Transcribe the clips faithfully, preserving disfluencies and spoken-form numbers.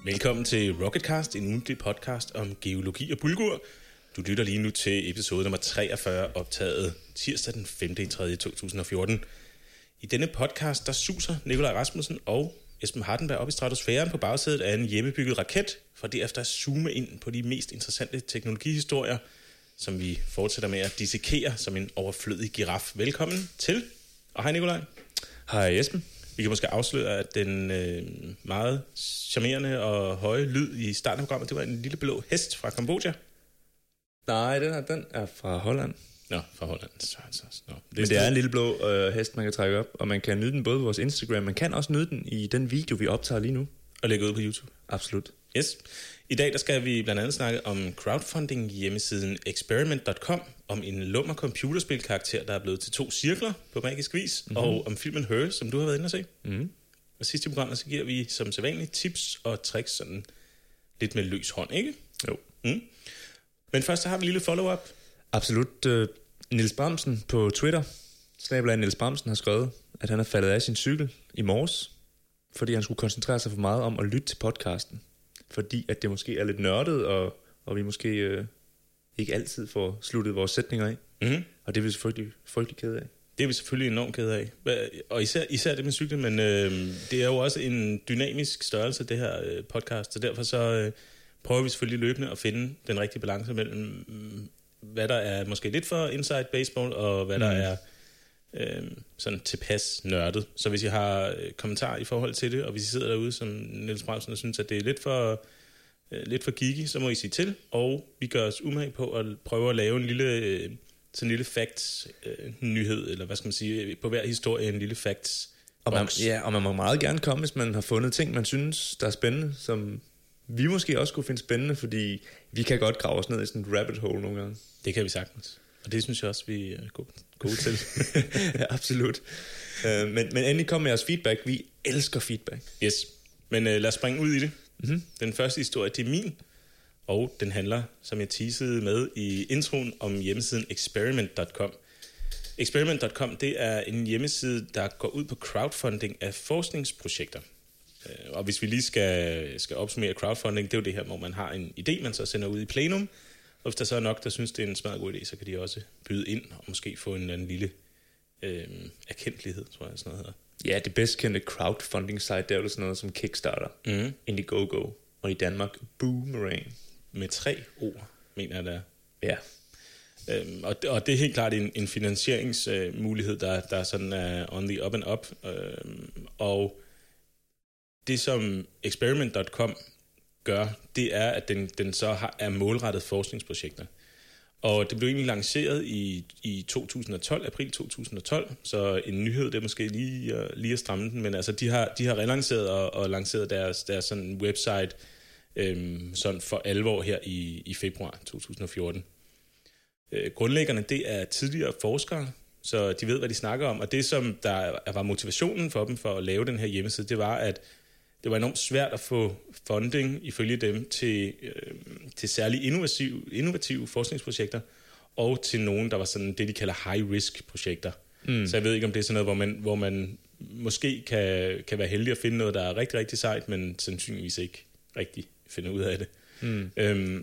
Velkommen til Rocketcast, en ugentlig podcast om geologi og bulgur. Du lytter lige nu til episode nummer treogfyrre, optaget tirsdag den femte tredje to tusind og fjorten. I denne podcast, der suser Nikolaj Rasmussen og Esben Hardenberg op i stratosfæren på bagsædet af en hjemmebygget raket, for derefter at zoome ind på de mest interessante teknologihistorier, som vi fortsætter med at dissekere som en overflødig giraf. Velkommen til, og hej Nikolaj. Hej Esben. Vi kan måske afsløre, at den øh, meget charmerende og høje lyd i starten af programmet, det var en lille blå hest fra Kambodja. Nej, den er, den er fra Holland. Nå, fra Holland. Så, så, så. Nå. Det Men det er en lille blå øh, hest, man kan trække op, og man kan nyde den både på vores Instagram, man kan også nyde den i den video, vi optager lige nu. Og lægge ud på YouTube. Absolut. Yes. I dag der skal vi blandt andet snakke om crowdfunding hjemmesiden experiment punktum com, om en lummer computerspilkarakter, der er blevet til to cirkler på magisk vis, mm-hmm. og om filmen Her, som du har været inde at se. Mm-hmm. Og sidst i programmet, så giver vi som sædvanligt tips og tricks sådan lidt med løs hånd, ikke? Jo. Mm. Men først så har vi en lille follow-up. Absolut. Uh, Niels Bramsen på Twitter, snabel af Niels Bramsen, har skrevet, at han er faldet af sin cykel i morges, fordi han skulle koncentrere sig for meget om at lytte til podcasten. Fordi at det måske er lidt nørdet, og, og vi måske øh, ikke altid får sluttet vores sætninger af. Mm-hmm. Og det er vi selvfølgelig frygtelig kede af. Det er vi selvfølgelig enormt kede af. Og især, især det med cyklen, men øh, det er jo også en dynamisk størrelse, det her øh, podcast. Så derfor så øh, prøver vi selvfølgelig løbende at finde den rigtige balance mellem, øh, hvad der er måske lidt for inside baseball, og hvad mm. der er øh, sådan tilpas nørdet. Så hvis I har øh, kommentarer i forhold til det, og hvis I sidder derude som Niels Bramsen og synes, at det er lidt for, øh, lidt for geeky, så må I sige til. Og vi gør os umage på at prøve at lave en lille... Øh, sådan en lille facts-nyhed, øh, eller hvad skal man sige, på hver historie en lille facts og man, ja, og man må meget gerne komme, hvis man har fundet ting, man synes, der er spændende, som vi måske også kunne finde spændende, fordi vi kan godt grave os ned i sådan et rabbit hole nogle gange. Det kan vi sagtens, og det synes jeg også, vi er gode, gode til. Ja, absolut. Uh, men, men endelig kom med jeres feedback. Vi elsker feedback. Yes, men uh, lad os springe ud i det. Mm-hmm. Den første historie, det er min. Og den handler, som jeg teasede med i introen, om hjemmesiden experiment punktum com. experiment punktum com, det er en hjemmeside, der går ud på crowdfunding af forskningsprojekter. Og hvis vi lige skal, skal opsummere crowdfunding, det er jo det her, hvor man har en idé, man så sender ud i plenum. Og hvis der så er nok, der synes, det er en smadret god idé, så kan de også byde ind og måske få en eller anden lille øh, erkendelighed, tror jeg, sådan noget hedder. Ja, det bedst kendte crowdfunding site, det er jo sådan noget som Kickstarter, mm. Indiegogo, og i Danmark Boomerang. Med tre ord, mener jeg der. Ja. Øhm, og, det, og det er helt klart en, en finansieringsmulighed, øh, der, der sådan er on the up and up. Øhm, og det, som experiment punktum com gør, det er, at den, den så har, er målrettet forskningsprojekter. Og det blev egentlig lanceret i, i to tusind og tolv, april to tusind og tolv, så en nyhed, det er måske lige, lige at stramme den, men altså, de har, de har relanceret og, og lanceret deres, deres sådan website, Øhm, sådan for alvor her i, i februar to tusind og fjorten. Øh, grundlæggerne, det er tidligere forskere, så de ved, hvad de snakker om, og det, som der var motivationen for dem for at lave den her hjemmeside, det var, at det var enormt svært at få funding, ifølge dem, til, øh, til særligt innovative, innovative forskningsprojekter, og til nogen, der var sådan det, de kalder high-risk-projekter. Mm. Så jeg ved ikke, om det er sådan noget, hvor man, hvor man måske kan, kan være heldig at finde noget, der er rigtig, rigtig sejt, men sandsynligvis ikke rigtig finder ud af det. Mm. Øhm,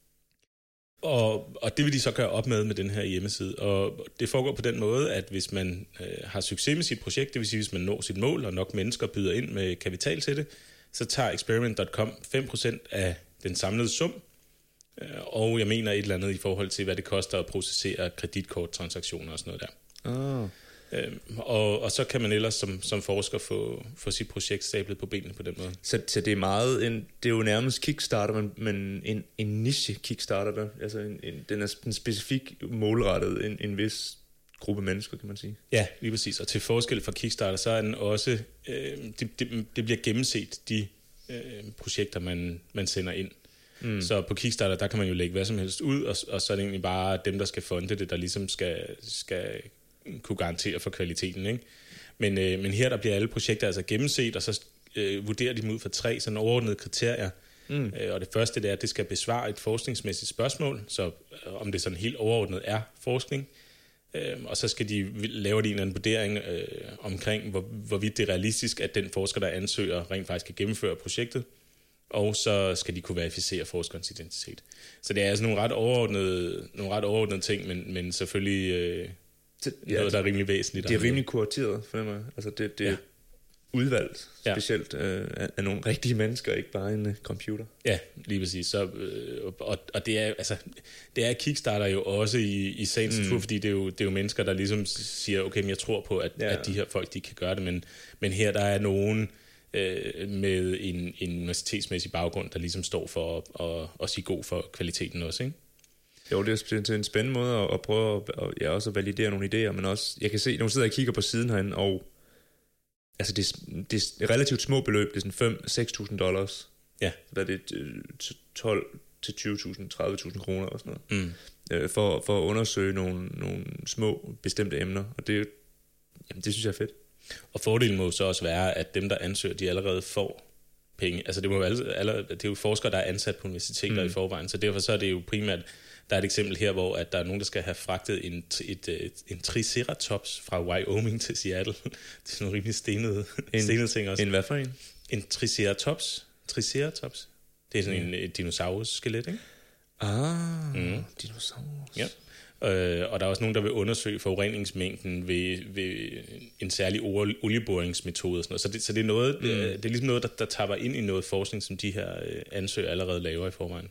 og, og det vil de så gøre op med med den her hjemmeside. Og det foregår på den måde, at hvis man øh, har succes med sit projekt, det vil sige, hvis man når sit mål, og nok mennesker byder ind med kapital til det, så tager experiment punktum com fem procent af den samlede sum, øh, og jeg mener et eller andet i forhold til, hvad det koster at processere kreditkorttransaktioner og sådan noget der. Oh. Øhm, og, og så kan man ellers som, som forsker få, få sit projekt stablet på benene på den måde. Så, så det er meget en, det er jo nærmest Kickstarter, men, men en, en niche Kickstarter der. Altså en, en, den er en specifik målrettet en, en vis gruppe mennesker, kan man sige. Ja, lige præcis. Og til forskel fra Kickstarter, så er den også øh, det, det, det bliver gennemset de øh, projekter man, man sender ind. Mm. Så på Kickstarter, der kan man jo lægge hvad som helst ud, og, og så er det egentlig bare dem, der skal funde det, der ligesom skal, skal kunne garantere for kvaliteten, ikke? Men, øh, men her der bliver alle projekter altså gennemset, og så øh, vurderer de dem ud fra tre sådan overordnede kriterier. Mm. Øh, og det første det er, at det skal besvare et forskningsmæssigt spørgsmål, så øh, om det sådan helt overordnet er forskning. Øh, og så skal de lave de en eller anden vurdering øh, omkring, hvor, hvorvidt det er realistisk, at den forsker, der ansøger, rent faktisk kan gennemføre projektet. og så skal de kunne verificere forskerens identitet. Så det er altså nogle ret overordnede, nogle ret overordnede ting, men, men selvfølgelig øh, det, ja, noget, der er rimelig væsentligt. Det er rimelig kurateret, fornemmer jeg. Altså det, det er ja. udvalgt, specielt ja. øh, af nogle rigtige mennesker, ikke bare en uh, computer. Ja, lige præcis. Så, øh, og, og det er altså det er Kickstarter jo også i, i sagens natur, mm. fordi det er, jo, det er jo mennesker, der ligesom siger, okay, men jeg tror på, at, ja. at de her folk, de kan gøre det, men, men her der er nogen øh, med en, en universitetsmæssig baggrund, der ligesom står for at, at, at sige god for kvaliteten også, ikke? Jo, det er en spændende måde at, at prøve at, at, ja, også at validere nogle idéer, men også, jeg kan se, når jeg sidder og kigger på siden herinde, og altså det, det er relativt små beløb, det er sådan fem til seks tusind dollars. Ja. Hvad er det, tolv til tyve tusind, tredive tusind kroner og sådan noget. Mm. Øh, for, for at undersøge nogle, nogle små bestemte emner, og det, jamen, det synes jeg er fedt. Og fordelen må så også være, at dem, der ansøger, de allerede får penge. Altså det, må jo alle, alle, det er jo forskere, der er ansat på universiteter mm. i forvejen, så derfor så er det jo primært, der er et eksempel her, hvor at der er nogen, der skal have fragtet en, et, et, en triceratops fra Wyoming til Seattle. Det er sådan nogle rimelig stenede, en, stenede ting også. En hvad for en? En triceratops. Triceratops. Det er sådan mm. en, en dinosaurus-skelet, ikke? Ah, mm. dinosaurus. Ja. Øh, og der er også nogen, der vil undersøge forureningsmængden ved, ved en særlig olieboringsmetode og sådan noget. Så det, så det er noget, mm. det, det er ligesom noget, der, der tapper ind i noget forskning, som de her ansøgere allerede laver i forvejen.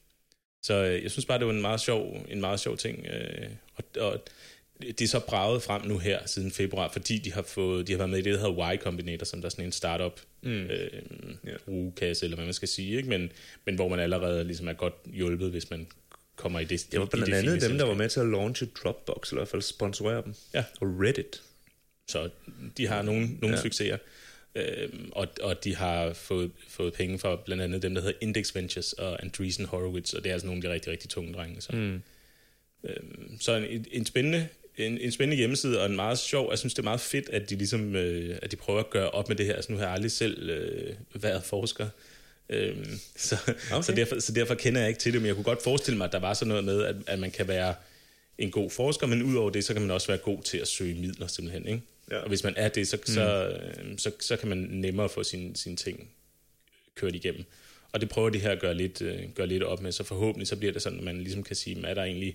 Så øh, jeg synes bare, det var en meget sjov, en meget sjov ting. Øh, og, og det er så braget frem nu her siden februar, fordi de har fået, de har været med i det, der hedder Y Combinator, som der er sådan en startup mm. øh, yeah. rugekasse, eller hvad man skal sige, ikke? Men, men hvor man allerede ligesom er godt hjulpet, hvis man kommer i det. Det var blandt andet dem, der var med til at launche Dropbox, eller i hvert fald sponsorere dem. Ja. Og Reddit. Så de har nogle, nogle ja. succeser. Øhm, og, og de har fået, fået penge fra blandt andet dem, der hedder Index Ventures og Andreessen Horowitz, og det er altså nogle af de rigtig, rigtig tunge drenge. Så, mm. øhm, så en, en, spændende, en, en spændende hjemmeside, og en meget sjov, jeg synes, det er meget fedt, at de, ligesom, øh, at de prøver at gøre op med det her. Altså, nu har jeg aldrig selv øh, været forsker, øhm, så, okay. så, derfor, så derfor kender jeg ikke til det, men jeg kunne godt forestille mig, at der var sådan noget med, at, at man kan være en god forsker, men udover det, så kan man også være god til at søge midler simpelthen, ikke? Ja. Og hvis man er det, så, mm. så, så, så kan man nemmere få sine, sine ting kørt igennem. Og det prøver de her at gøre lidt, gøre lidt op med, så forhåbentlig så bliver det sådan, at man ligesom kan sige, er der egentlig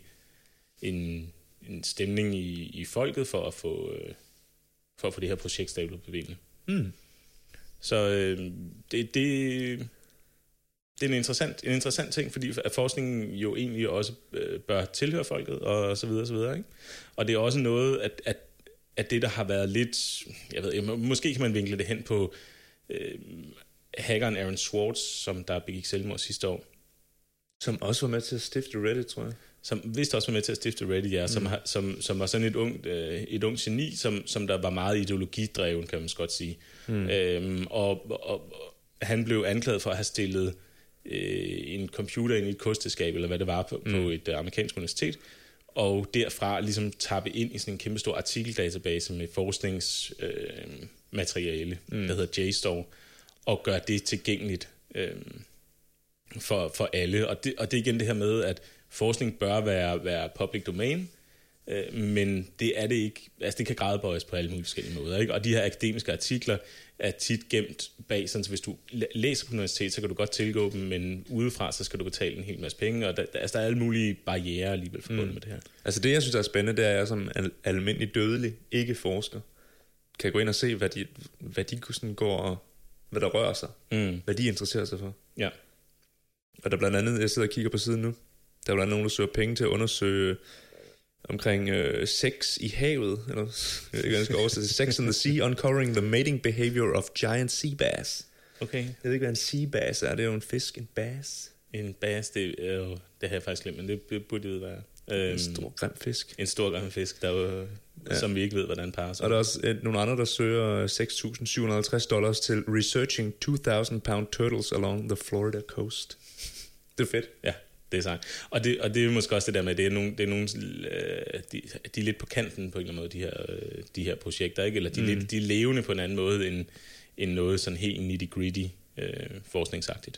en, en stemning i, i folket for at få, for at få det her projekt stablet på benene. Mm. Så det, det, det er en interessant, en interessant ting, fordi at forskningen jo egentlig også bør tilhøre folket, og så videre, og så videre, ikke? Og det er også noget, at, at at det, der har været lidt, jeg ved, måske kan man vinkle det hen på øh, hackeren Aaron Swartz, som der begik selvmord sidste år. Som også var med til at stifte Reddit, tror jeg. Som vist også var med til at stifte Reddit, ja. Mm. Som, som, som var sådan et ungt, øh, et ungt geni, som, som der var meget ideologidreven, kan man godt sige. Mm. Øhm, og, og, og han blev anklaget for at have stillet øh, en computer ind i et kosteskab, eller hvad det var, på, mm. på et øh, amerikansk universitet, og derfra ligesom tappe ind i sådan en kæmpe stor artikeldatabase med forskningsmateriale, øh, mm. der hedder JSTOR, og gøre det tilgængeligt øh, for, for alle. Og det, og det er igen det her med, at forskning bør være, være public domain, øh, men det er det ikke. Altså det kan gradbøjes på alle mulige forskellige måder, ikke? Og de her akademiske artikler er tit gemt bag, sådan så hvis du læser på universitet, så kan du godt tilgå dem, men udefra, så skal du betale en hel masse penge, og der, der, altså, der er alle mulige barrierer alligevel forbundet mm. med det her. Altså det, jeg synes er spændende, det er, at jeg som al- almindelig dødelig, ikke forsker, kan gå ind og se, hvad de, hvad de sådan går og hvad der rører sig, mm. hvad de interesserer sig for. Ja. Og der blandt andet, jeg sidder og kigger på siden nu, der er blandt andet nogen, der søger penge til at undersøge omkring øh, sex i havet, eller jeg ved ikke, jeg skal oversætte Sex in the Sea, uncovering the mating behavior of giant sea bass. Okay. Jeg ved ikke, hvad en sea bass er. Det er jo en fisk, en bass. En bass, det er jo, det har jeg faktisk glemt, men det burde det være. En øhm, stor grim fisk. En stor grim fisk, der jo, ja. Som vi ikke ved, hvordan parer sig. Og der er også et, nogle andre, der søger seks tusind syv hundrede og halvtreds dollars til researching two thousand pound turtles along the Florida coast. Det er fedt. Ja. Det er sagt. Og det, og det er måske også det der med, det er nogle, det er nogle øh, de, de er lidt på kanten på en eller anden måde, de her, øh, de her projekter, ikke? Eller de, mm. lidt, de er levende på en anden måde, end, end noget sådan helt nitty-gritty øh, forskningsagtigt.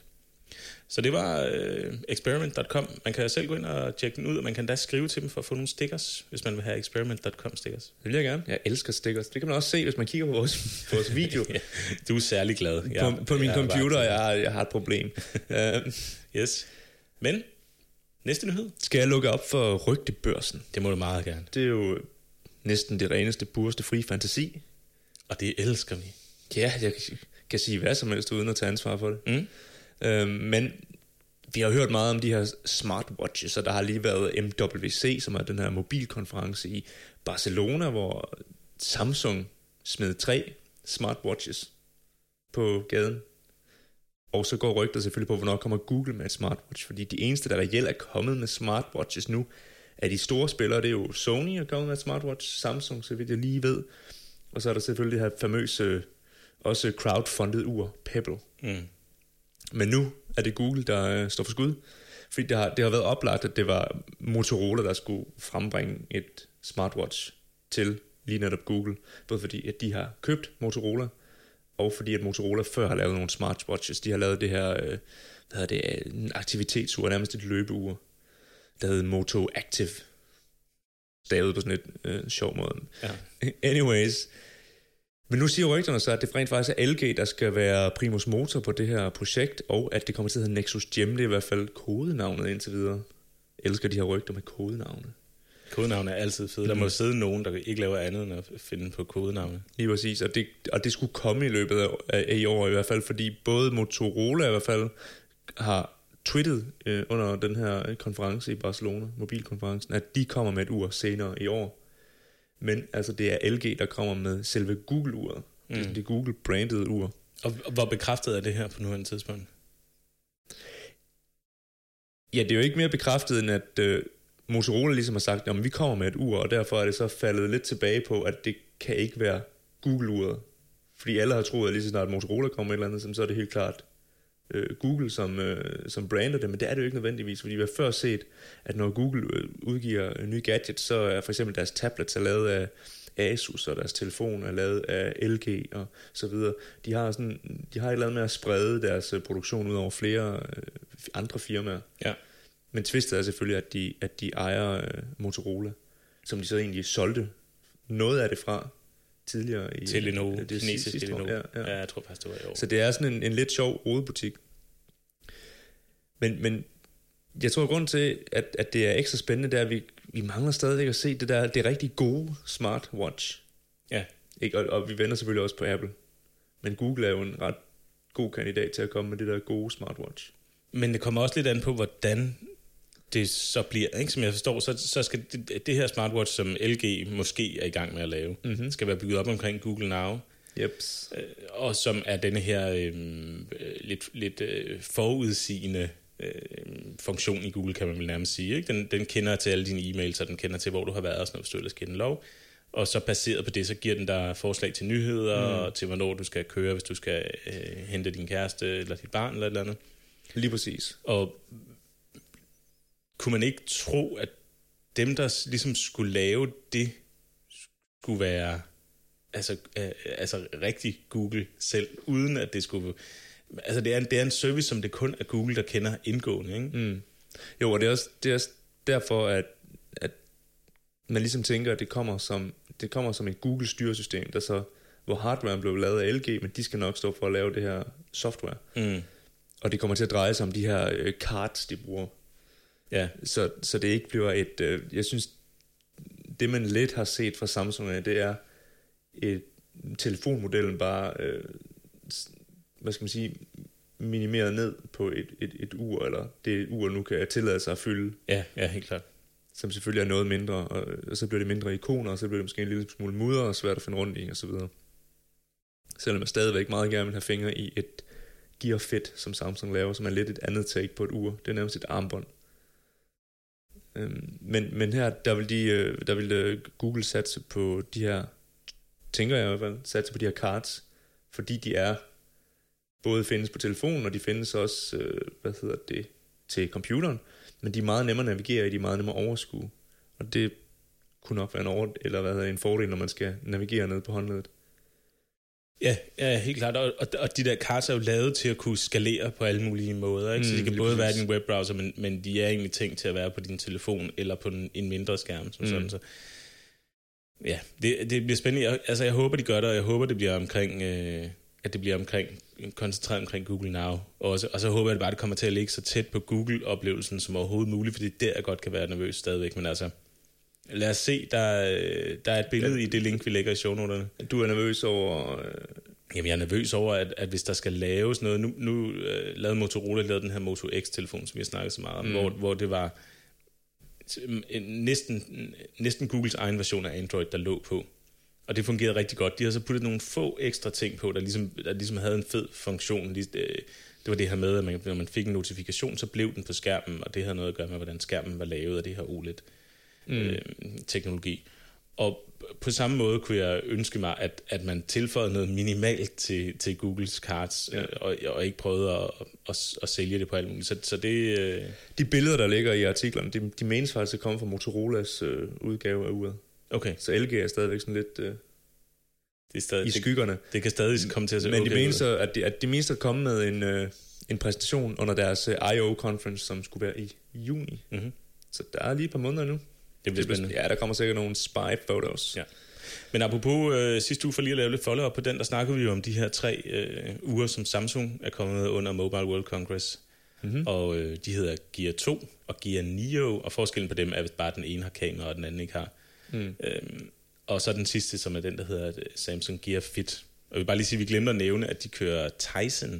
Så det var øh, experiment punktum com. Man kan selv gå ind og tjekke den ud, og man kan da skrive til dem for at få nogle stickers, hvis man vil have experiment punktum com stickers. Det vil jeg gerne. Jeg elsker stickers. Det kan man også se, hvis man kigger på vores, på vores video. Ja, du er særlig glad. Jeg, på, på min computer, jeg har, jeg har et problem. uh, yes. Men, næste nyhed. Skal jeg lukke op for rygtebørsen? Det må du meget gerne. Det er jo næsten det reneste, pureste fri fantasi. Og det elsker vi. Ja, jeg kan sige hvad som helst, uden at tage ansvar for det. Mm. Uh, men vi har hørt meget om de her smartwatches, og der har lige været M W C, som er den her mobilkonference i Barcelona, hvor Samsung smed tre smartwatches på gaden. Og så går rygter selvfølgelig på, hvornår kommer Google med et smartwatch, fordi de eneste, der reelt er kommet med smartwatches nu, er de store spillere. Det er jo Sony, der er kommet med et smartwatch, Samsung, så vidt jeg lige ved. Og så er der selvfølgelig det her famøse, også crowdfunded ur, Pebble. Mm. Men nu er det Google, der øh, står for skud, fordi det har, det har været oplagt, at det var Motorola, der skulle frembringe et smartwatch til lige netop Google, både fordi, at de har købt Motorola, og fordi, at Motorola før har lavet nogle smartwatches. De har lavet det her, øh, hvad hedder det, en aktivitetsur, nærmest et løbeur, der hedder Moto Active, stavet på sådan et øh, sjov måde. Ja. Anyways, men nu siger rygterne så, at det rent faktisk er L G, der skal være primus motor på det her projekt, og at det kommer til at hedde Nexus Gem. Det er i hvert fald kodenavnet indtil videre. Jeg elsker de her rygter med kodenavne. Kodenavne er altid fede. Der må sidde nogen, der ikke laver andet end at finde på kodenavne. Lige præcis, og det, og det skulle komme i løbet af, af i år i hvert fald, fordi både Motorola i hvert fald har tweetet øh, under den her konference i Barcelona, mobilkonferencen, at de kommer med et ur senere i år. Men altså det er L G, der kommer med selve Google-uret. Mm. Det er det Google-brandede ur. Og, og hvor bekræftet er det her på nuværende tidspunkt? Ja, det er jo ikke mere bekræftet, end at øh, Motorola ligesom har sagt, at vi kommer med et ur, og derfor er det så faldet lidt tilbage på, at det kan ikke være Google-uret. Fordi alle har troet, at lige så snart Motorola kommer med et eller andet, så er det helt klart øh, Google, som, øh, som brander det, men det er det jo ikke nødvendigvis, fordi vi har før set, at når Google øh, udgiver nye gadgets, så er for eksempel deres tablets er lavet af Asus, og deres telefon er lavet af L G og så videre. De har, sådan, de har et eller andet med at sprede deres øh, produktion ud over flere øh, andre firmaer. Ja. Men twistet er selvfølgelig, at de, at de ejer øh, Motorola, som de så egentlig solgte noget af det fra tidligere. I, til Lenovo, det kinesiske Lenovo. Ja, ja. ja, jeg tror faktisk, det var i år. Så det er sådan en, en lidt sjov rodebutik. Men, men jeg tror, at grunden til, at, at det er ekstra spændende, det er, at vi, vi mangler stadigvæk at se det der, det rigtig gode smartwatch. Ja. Ikke? Og, og vi vender selvfølgelig også på Apple. Men Google er jo en ret god kandidat til at komme med det der gode smartwatch. Men det kommer også lidt an på, hvordan det så bliver. Ikke? Som jeg forstår, så, så skal det, det her smartwatch, som L G måske er i gang med at lave, mm-hmm. skal være bygget op omkring Google Now. Jeps. Øh, og som er denne her øh, lidt, lidt øh, forudsigende øh, funktion i Google, kan man vel nærmest sige. Ikke? Den, den kender til alle dine e-mails, og den kender til, hvor du har været, og sådan noget, hvis du ellers kender lov. Og så baseret på det, så giver den dig forslag til nyheder, mm. og til hvornår du skal køre, hvis du skal øh, hente din kæreste, eller dit barn, eller et eller andet. Lige præcis. Og kunne man ikke tro, at dem, der ligesom skulle lave det, skulle være altså, øh, altså rigtig Google selv, uden at det skulle... Altså det er, en, det er en service, som det kun er Google, der kender indgående, ikke? Mm. Jo, og det er også, det er også derfor, at, at man ligesom tænker, at det kommer som, det kommer som et Google-styresystem, der så, hvor hardwaren blev lavet af L G, men de skal nok stå for at lave det her software. Mm. Og det kommer til at dreje sig om de her øh, cards, de bruger. Ja. Så, så det ikke bliver et... Øh, jeg synes, det man lidt har set fra Samsung af, det er et telefonmodellen bare... Øh, hvad skal man sige, minimeret ned på et, et, et ur, eller det ur nu kan tillade sig at fylde. Ja, ja, helt klart. Som selvfølgelig er noget mindre, og, og så bliver det mindre ikoner, og så bliver det måske en lille smule mudder, og svært at finde rundt i, og så videre. Selvom jeg stadigvæk meget gerne vil have fingre i et Gear Fit, som Samsung laver, som er lidt et andet take på et ur. Det er nærmest et armbånd. Øhm, men, men her, der vil, de, der vil Google satse på de her, tænker jeg i hvert fald, satse på de her cards, fordi de er både findes på telefonen, og de findes også, øh, hvad hedder det, til computeren, men de er meget nemmere at navigere i, de er meget nemmere at overskue. Og det kunne nok være en, over, eller hvad hedder, en fordel, når man skal navigere ned på håndledet. Ja, ja, helt klart. Og, og de der cards er jo lavet til at kunne skalere på alle mulige måder. Ikke? Mm, så de kan både præcis. være i din webbrowser, men, men de er egentlig tænkt til at være på din telefon eller på en, en mindre skærm. Som mm. sådan, så. Ja, det, det bliver spændende. Jeg, altså, jeg håber, de gør det, og jeg håber, det bliver omkring, øh, at det bliver omkring, koncentreret omkring Google Now. Også, og så håber jeg det bare, det kommer til at ligge så tæt på Google-oplevelsen som overhovedet muligt, fordi det der godt kan være nervøs stadigvæk. Men altså, lad os se, der, der er et billede ja. i det link, vi lægger i shownoterne. Du er nervøs over... Øh... Jamen, jeg er nervøs over, at, at hvis der skal laves noget... Nu, nu øh, lavede Motorola lavede den her Moto X-telefon, som vi har snakket så meget om, mm. hvor, hvor det var næsten, næsten Googles egen version af Android, der lå på. Og det fungerede rigtig godt. De har så puttet nogle få ekstra ting på, der ligesom, der ligesom havde en fed funktion. Det var det her med, at man, når man fik en notifikation, så blev den på skærmen, og det havde noget at gøre med, hvordan skærmen var lavet af det her O L E D-teknologi. Mm. Og på samme måde kunne jeg ønske mig, at, at man tilføjede noget minimalt til, til Googles cards, ja. og, og ikke prøvede at, at, at sælge det på alt muligt. Så, så det, øh... De billeder, der ligger i artiklerne, de, de menes faktisk at komme fra Motorolas øh, udgave af uret. Okay. Så L G er stadigvæk sådan lidt øh, det er stadig, i skyggerne. Det, det kan stadig komme til at se Men okay de menes, at de, at de menes at komme med en, øh, en præsentation under deres øh, I O-conference, som skulle være i juni. Mm-hmm. Så der er lige et par måneder nu. Det bliver spændende. Ja, der kommer sikkert nogle spy-photos. Ja. Men apropos øh, sidste uge, for lige at lave lidt follow-up på den, der snakkede vi jo om de her tre øh, uger, som Samsung er kommet under Mobile World Congress. Mm-hmm. Og øh, de hedder Gear to og Gear Neo, og forskellen på dem er, hvis bare den ene har kamera, og den anden ikke har. Mm. Øhm, og så den sidste, som er den, der hedder Samsung Gear Fit. Og jeg vil bare lige sige, at vi glemte at nævne, at de kører Tizen,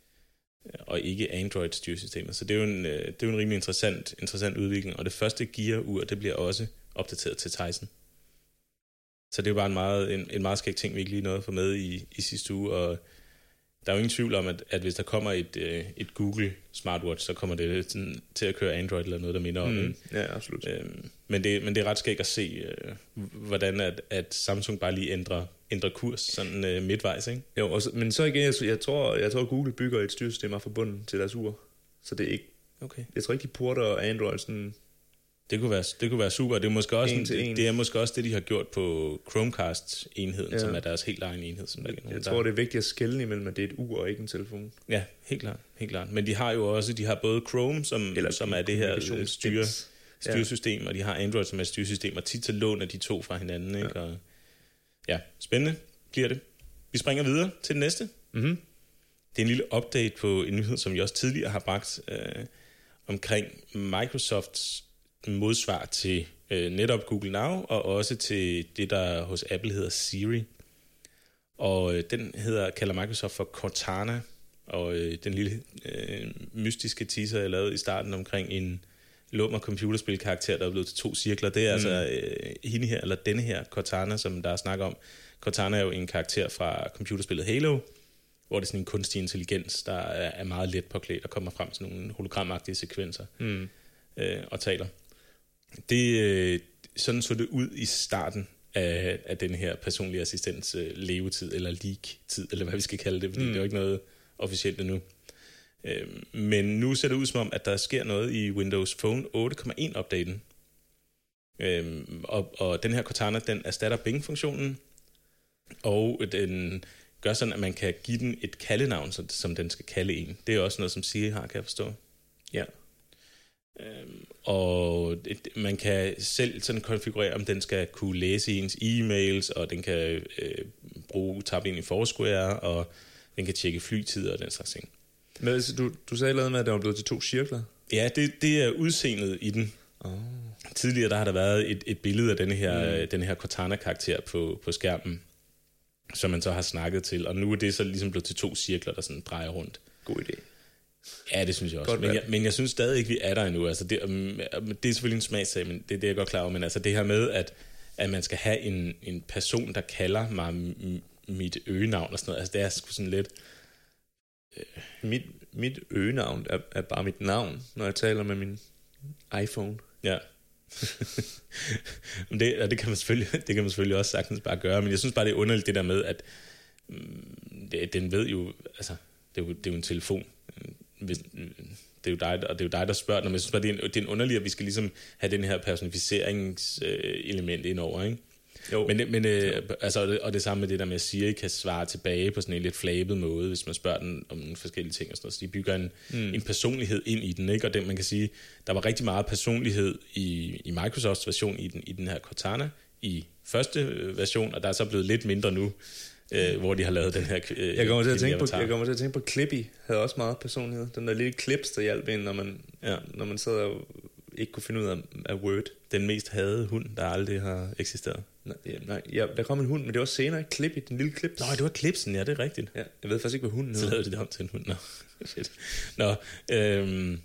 og ikke Android-styresystemer. Så det er jo en, det er jo en rimelig interessant, interessant udvikling. Og det første Gear-ur, det bliver også opdateret til Tizen. Så det er jo bare en meget, en, en meget skæg ting, vi ikke lige nåede at få med i, i sidste uge. Og der er jo ingen tvivl om, at, at hvis der kommer et, et Google Smartwatch, så kommer det sådan, til at køre Android eller noget, der minder om. Mm, ja, absolut. Øhm, men, det, men det er ret skægt at se, øh, hvordan at, at Samsung bare lige ændrer, ændrer kurs sådan øh, midtvejs, ikke? Jo, og så, men så igen, jeg, jeg, tror, jeg tror, Google bygger et styresystem af forbundet til deres ur. Så det er ikke... Okay. Jeg tror ikke, de porter Android sådan... Det kunne være, det kunne være super. Det er, måske også en, det, det er måske også det, de har gjort på Chromecast-enheden, ja. Som er deres helt egen enhed. Som der jeg jeg tror, der. Det er vigtigt at skelne imellem, at det er et ur og ikke en telefon. Ja, helt klart. Helt klart. Men de har jo også, de har både Chrome, som, Eller som er det her styre, styresystem, ja. Og de har Android, som er et styresystem, og tit så låner de to fra hinanden. Ikke? Ja. Og, ja, spændende bliver det. Vi springer videre til det næste. Mm-hmm. Det er en lille update på en nyhed, som jeg også tidligere har bragt øh, omkring Microsofts modsvar til øh, netop Google Now, og også til det, der hos Apple hedder Siri. Og øh, den hedder, kalder Microsoft for Cortana, og øh, den lille øh, mystiske teaser, jeg lavede i starten omkring en lummer computerspilkarakter, der er blevet til to cirkler, det er mm. altså øh, hende her, eller denne her Cortana, som der er snak om. Cortana er jo en karakter fra computerspillet Halo, hvor det er sådan en kunstig intelligens, der er, er meget let påklædt og kommer frem til nogle hologramagtige sekvenser mm. øh, og taler. Det, øh, sådan så det ud i starten af, af den her personlige assistents øh, levetid, eller leak-tid, eller hvad vi skal kalde det, fordi mm. det er jo ikke noget officielt endnu. Øh, men nu ser det ud som om, at der sker noget i Windows Phone otte komma en-updaten. Øh, og, og den her Cortana, den erstatter Bing-funktionen, og den gør sådan, at man kan give den et kaldenavn, som den skal kalde en. Det er også noget, som Siri har, kan jeg forstå. Ja. Øhm, og det, man kan selv sådan konfigurere, om den skal kunne læse ens e-mails, og den kan øh, bruge tab ind i Foursquare, og den kan tjekke flytider og den slags ting. Men altså, du, du sagde noget med, at der var blevet til to cirkler? Ja, det, det er udseendet i den. Oh. Tidligere der har der været et, et billede af denne her, mm. denne her Cortana-karakter på, på skærmen, som man så har snakket til, og nu er det så ligesom blevet til to cirkler, der sådan drejer rundt. God idé. Ja, det synes jeg også. Men jeg, men jeg synes stadig ikke, vi er der endnu. Altså det, det er selvfølgelig en smagssag, men det er det, jeg godt klar over. Men altså det her med, at, at man skal have en, en person, der kalder mig m- mit øgenavn og sådan noget, altså det er sgu sådan lidt... Øh. Mit, mit øgenavn er, er bare mit navn, når jeg taler med min iPhone. Ja. Men det, og det, kan man selvfølgelig, det kan man selvfølgelig også sagtens bare gøre, men jeg synes bare, det er underligt det der med, at mm, det, den ved jo... Altså, det er jo, det er jo en telefon. Hvis, det er jo dig, og det er jo dig, der spørger, men jeg synes bare, det er en, det er en underlig, at vi skal ligesom have den her personificeringselement ind over, ikke? Jo. Men, men øh, altså, og, det, og det samme med det der med, at Siri kan svare tilbage på sådan en lidt flabet måde, hvis man spørger den om nogle forskellige ting og sådan noget. Så de bygger en, mm. en personlighed ind i den, ikke? Og den, man kan sige, der var rigtig meget personlighed i, i Microsofts version i den, i den her Cortana i første version, og der er så blevet lidt mindre nu, øh, hvor de har lavet den her øh, jeg kommer til at tænke på jeg kommer til at tænke på Clippy havde også meget personlighed. Den der lille clips der hjalp en, når man ja. når man sad og ikke kunne finde ud af, af Word. Den mest hadede hund, der aldrig har eksisteret. Nej, nej ja, der kom en hund, men det var senere Clippy, den lille clips. Nå, det var Clipsen, ja, det er rigtigt. Ja, jeg ved faktisk ikke, hvad hunden så lavede de det om til en hund. Nå, shit. Nå, øhm,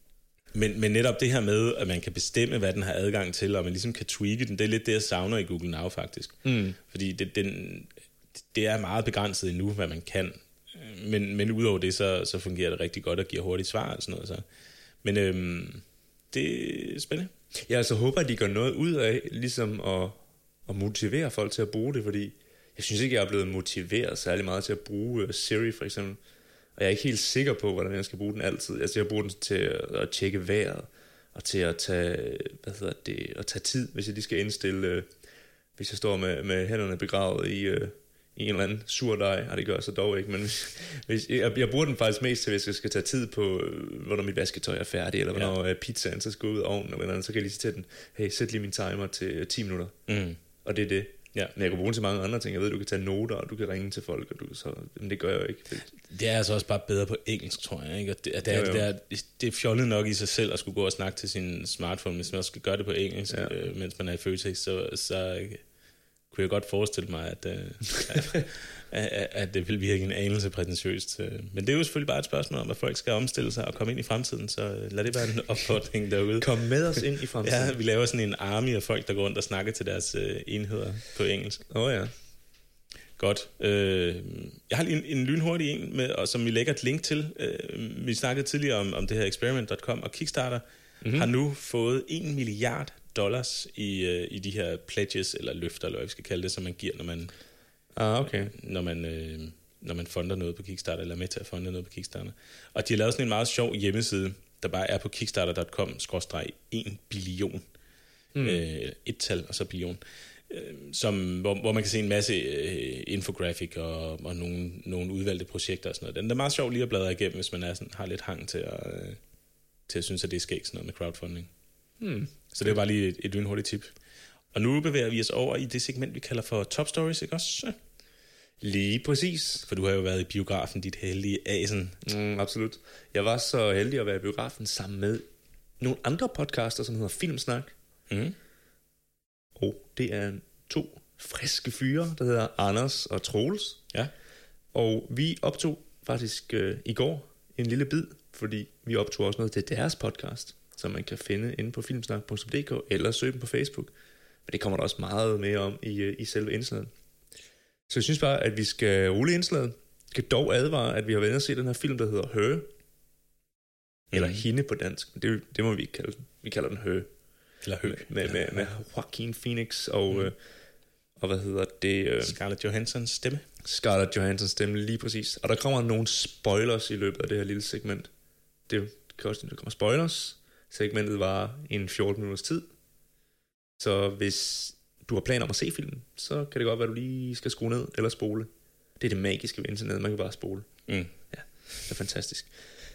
men, men netop det her med, at man kan bestemme, hvad den har adgang til, og man ligesom kan tweake den, det er lidt det, jeg savner i Google Now faktisk. Mm. Fordi det, den, det er meget begrænset endnu, hvad man kan. Men, men udover det, så, så fungerer det rigtig godt og giver hurtigt svar og sådan noget. Så. Men øhm, det er spændende. Jeg altså håber, at de gør noget ud af ligesom at, at motivere folk til at bruge det, fordi jeg synes ikke, jeg er blevet motiveret særlig meget til at bruge Siri for eksempel. Og jeg er ikke helt sikker på, hvordan jeg skal bruge den altid. Altså jeg bruger den til at tjekke vejret, og til at tage, hvad hedder det, at tage tid, hvis jeg lige skal indstille, hvis jeg står med, med hænderne begravet i, i en eller anden surdej. Og det gør jeg så dog ikke, men hvis, hvis, jeg, jeg bruger den faktisk mest til, hvis jeg skal tage tid på, hvornår mit vasketøj er færdigt, eller hvornår ja. pizzaen så skal ud af ovnen, eller andet, så kan jeg lige sige til den, hey, sæt lige min timer til ti minutter. Mm. Og det er det. Ja. Men jeg kan bruge den til mange andre ting. Jeg ved, du kan tage noter, og du kan ringe til folk, og du, så, men det gør jeg jo ikke. Det er altså også bare bedre på engelsk, tror jeg. Ikke? Og det, det, er, jo, jo. Det, er, det er fjollet nok i sig selv at skulle gå og snakke til sin smartphone, hvis man også skal gøre det på engelsk, ja. øh, mens man er i Føtex, så, så øh, kunne jeg godt forestille mig, at, øh, at, at, at det vil virke en anelse prætentiøst. Men det er jo selvfølgelig bare et spørgsmål om, at folk skal omstille sig og komme ind i fremtiden, så lad det være en opfordring derude. Kom med os ind i fremtiden. Ja, vi laver sådan en army af folk, der går rundt og snakker til deres øh, enheder på engelsk. Åh oh, ja. Godt. Øh, jeg har lige en, en lynhurtig en, med, og som vi lægger et link til. Øh, vi snakkede tidligere om, om det her experiment punktum com, og Kickstarter mm-hmm. har nu fået en milliard dollars i, øh, i de her pledges, eller løfter, eller hvad vi skal kalde det, som man giver, når man, ah, okay. når man, øh, når man fonder noget på Kickstarter, eller er med til at fonde noget på Kickstarter. Og de har lavet sådan en meget sjov hjemmeside, der bare er på kickstarter punktum com skråstreg en billion. Mm. Øh, et tal, og så billion. Som, hvor, hvor man kan se en masse øh, infografik og, og nogle, nogle udvalgte projekter og sådan noget. Den er meget sjov lige at bladre igennem, hvis man er sådan, har lidt hang til at, øh, til at synes, at det er skægt sådan noget med crowdfunding. Hmm. Så det er bare lige et, et lynhurtigt tip. Og nu bevæger vi os over i det segment, vi kalder for Top Stories, ikke også? Lige præcis. For du har jo været i biografen, dit heldige asen. Mm, absolut. Jeg var så heldig at være i biografen sammen med nogle andre podcaster, som hedder Filmsnak. Mm. Og det er to friske fyre, der hedder Anders og Troels. Ja. Og vi optog faktisk øh, i går en lille bid, fordi vi optog også noget til deres podcast, som man kan finde inde på filmsnak punktum d k eller søge dem på Facebook. Men det kommer der også meget mere om i, øh, i selve indslaget. Så jeg synes bare, at vi skal rulle indslaget. Jeg skal dog advare, at vi har været inde og se den her film, der hedder Her. Eller mm. Hende på dansk. Det, det må vi ikke kalde den. Vi kalder den Her. Eller Høg. Med, med, med Joaquin Phoenix og, mm. øh, og hvad hedder det? Øh, Scarlett Johanssons stemme. Scarlett Johanssons stemme, lige præcis. Og der kommer nogle spoilers i løbet af det her lille segment. Det kan også, der kommer spoilers. Segmentet var en fjorten minutters tid. Så hvis du har planer om at se filmen, så kan det godt være, at du lige skal skrue ned eller spole. Det er det magiske ved internet, man kan bare spole. Mm. Ja, det er fantastisk.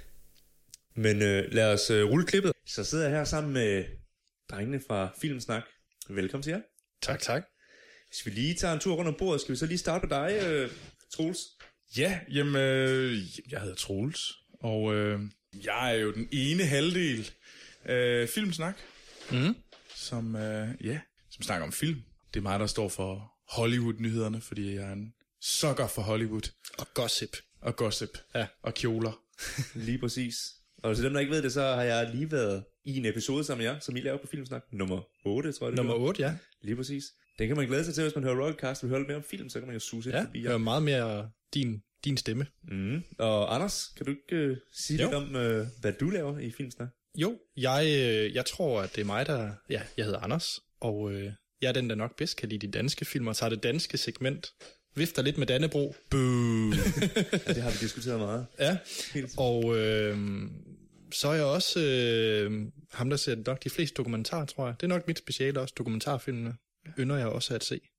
Men øh, lad os øh, rulle klippet. Så sidder jeg her sammen med drengene fra Filmsnak. Velkommen til jer. Tak, tak. Hvis vi lige tager en tur rundt om bordet, skal vi så lige starte med dig, øh, Troels? Ja, jamen, øh, jeg hedder Troels, og øh, jeg er jo den ene halvdel af Filmsnak, mm-hmm. som, øh, ja, som snakker om film. Det er mig, der står for Hollywood-nyhederne, fordi jeg er en sucker for Hollywood. Og gossip. Og gossip. Ja. Og kjoler. Lige præcis. Og til dem, der ikke ved det, så har jeg lige været i en episode sammen med jer, som I laver på Filmsnak. Nummer otte, tror jeg det Nummer otte, ja. Lige præcis. Den kan man glæde sig til, hvis man hører Royalcast og hører lidt mere om film, så kan man jo suge ja, forbi. Ja, det meget mere din, din stemme. Mm. Og Anders, kan du ikke uh, sige jo. lidt om, uh, hvad du laver i Filmsnak? Jo, jeg, øh, jeg tror, at det er mig, der... Ja, jeg hedder Anders, og øh, jeg er den, der nok bedst kan lide de danske film, og tager det danske segment, vifter lidt med Dannebro. Boo! Ja, det har vi diskuteret meget. Ja, og øh, så er jeg også øh, ham, der ser nok de fleste dokumentarer, tror jeg. Det er nok mit speciale også, dokumentarfilmene. Ynder jeg også at se.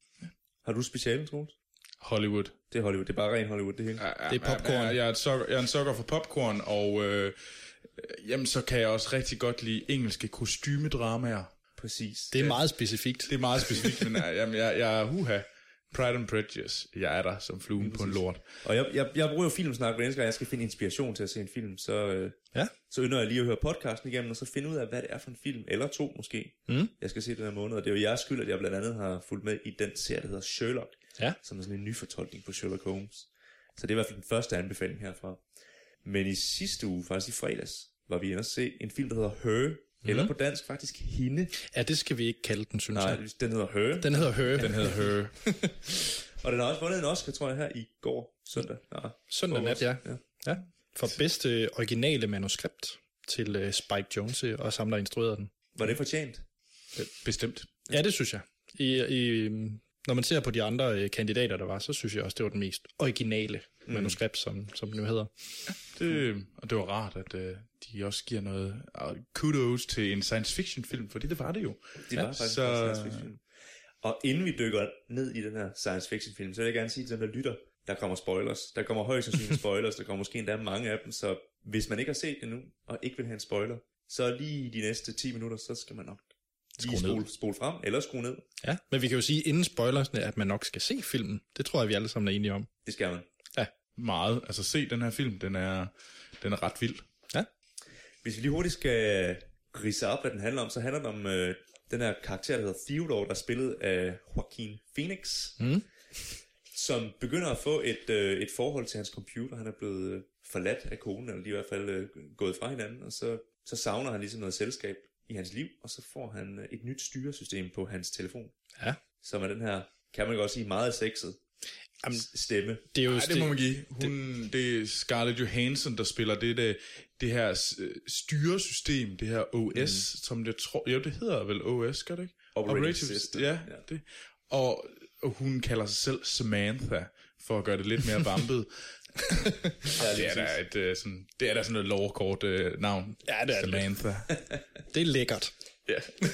Har du specialen, Troels? Hollywood. Det er Hollywood. Det er bare ren Hollywood, det hele. Ja, ja, Det er popcorn. Jeg, jeg, er et sokker, jeg er en sokker for popcorn, og øh, jamen, så kan jeg også rigtig godt lide engelske kostymedramaer. Præcis. Det er meget specifikt. Det er meget specifikt, men jeg, jamen, jeg, jeg er huha. Pride and Prejudice. Jeg er der som fluen på en lort. Og jeg, jeg, jeg bruger jo filmsnak, hver eneste gang jeg skal finde inspiration til at se en film, så, øh, Ja. så ynder jeg lige at høre podcasten igennem, og så finde ud af, hvad det er for en film, eller to måske, Mm. jeg skal se den her måned. Og det er jo jeres skyld, at jeg blandt andet har fulgt med i den serie, der hedder Sherlock, Ja. som er sådan en ny fortolkning på Sherlock Holmes. Så det er i hvert fald den første anbefaling herfra. Men i sidste uge, faktisk i fredags, var vi inde og se en film, der hedder Her, mm. eller på dansk faktisk Hende. Ja, det skal vi ikke kalde den, synes Nej, jeg. den hedder Her. Den hedder Her. Den hedder Her. Og den har også vundet en Oscar, tror jeg, her i går, søndag. Nej, Søndag nat, ja. Ja. ja. For bedste originale manuskript til uh, Spike Jonze, og ham, der instruerede den. Var det fortjent? Bestemt. Ja, det synes jeg. I, i, når man ser på de andre uh, kandidater, der var, så synes jeg også, det var den mest originale mm. manuskript, som, som den nu hedder. Det, og det var rart, at uh, de også giver noget uh, kudos til en science fiction film, fordi det var det jo. Det var ja, faktisk så... en science fiction film. Og inden vi dykker ned i den her science fiction film, så vil jeg gerne sige til den der lytter, der kommer spoilers. Der kommer højst sandsynligt spoilers, der kommer måske endda mange af dem, så hvis man ikke har set det nu, og ikke vil have en spoiler, så lige de næste ti minutter, så skal man nok lige spole, spole frem, eller skrue ned. Ja, men vi kan jo sige inden spoilersne, at man nok skal se filmen. Det tror jeg, vi alle sammen er enige om. Det skal man. Ja. Meget. Altså se den her film, den er, den er ret vild. Ja. Hvis vi lige hurtigt skal ridse op, hvad den handler om, så handler den om øh, den her karakter, der hedder Theodore, der er spillet af Joaquin Phoenix, mm. som begynder at få et, øh, et forhold til hans computer. Han er blevet øh, forladt af konen, eller de er i hvert fald øh, gået fra hinanden, og så, så savner han ligesom noget selskab i hans liv, og så får han øh, et nyt styresystem på hans telefon. Ja. Som er den her, kan man godt sige, meget sexet Jamen, stemme. Det er jo Ej, det må man give. Hun, det, det er Scarlett Johansson, der spiller det, det, det her styresystem, det her O S, mm. som det tror... Jo, det hedder vel O S, gør det ikke? Operating, Operating System. Ja, ja. Det. Og, og hun kalder sig selv Samantha, for at gøre det lidt mere vampet. ja, det, er der et, sådan, det er da sådan et lovkort uh, navn. Ja, det er Samantha. det. Det er lækkert. Ja.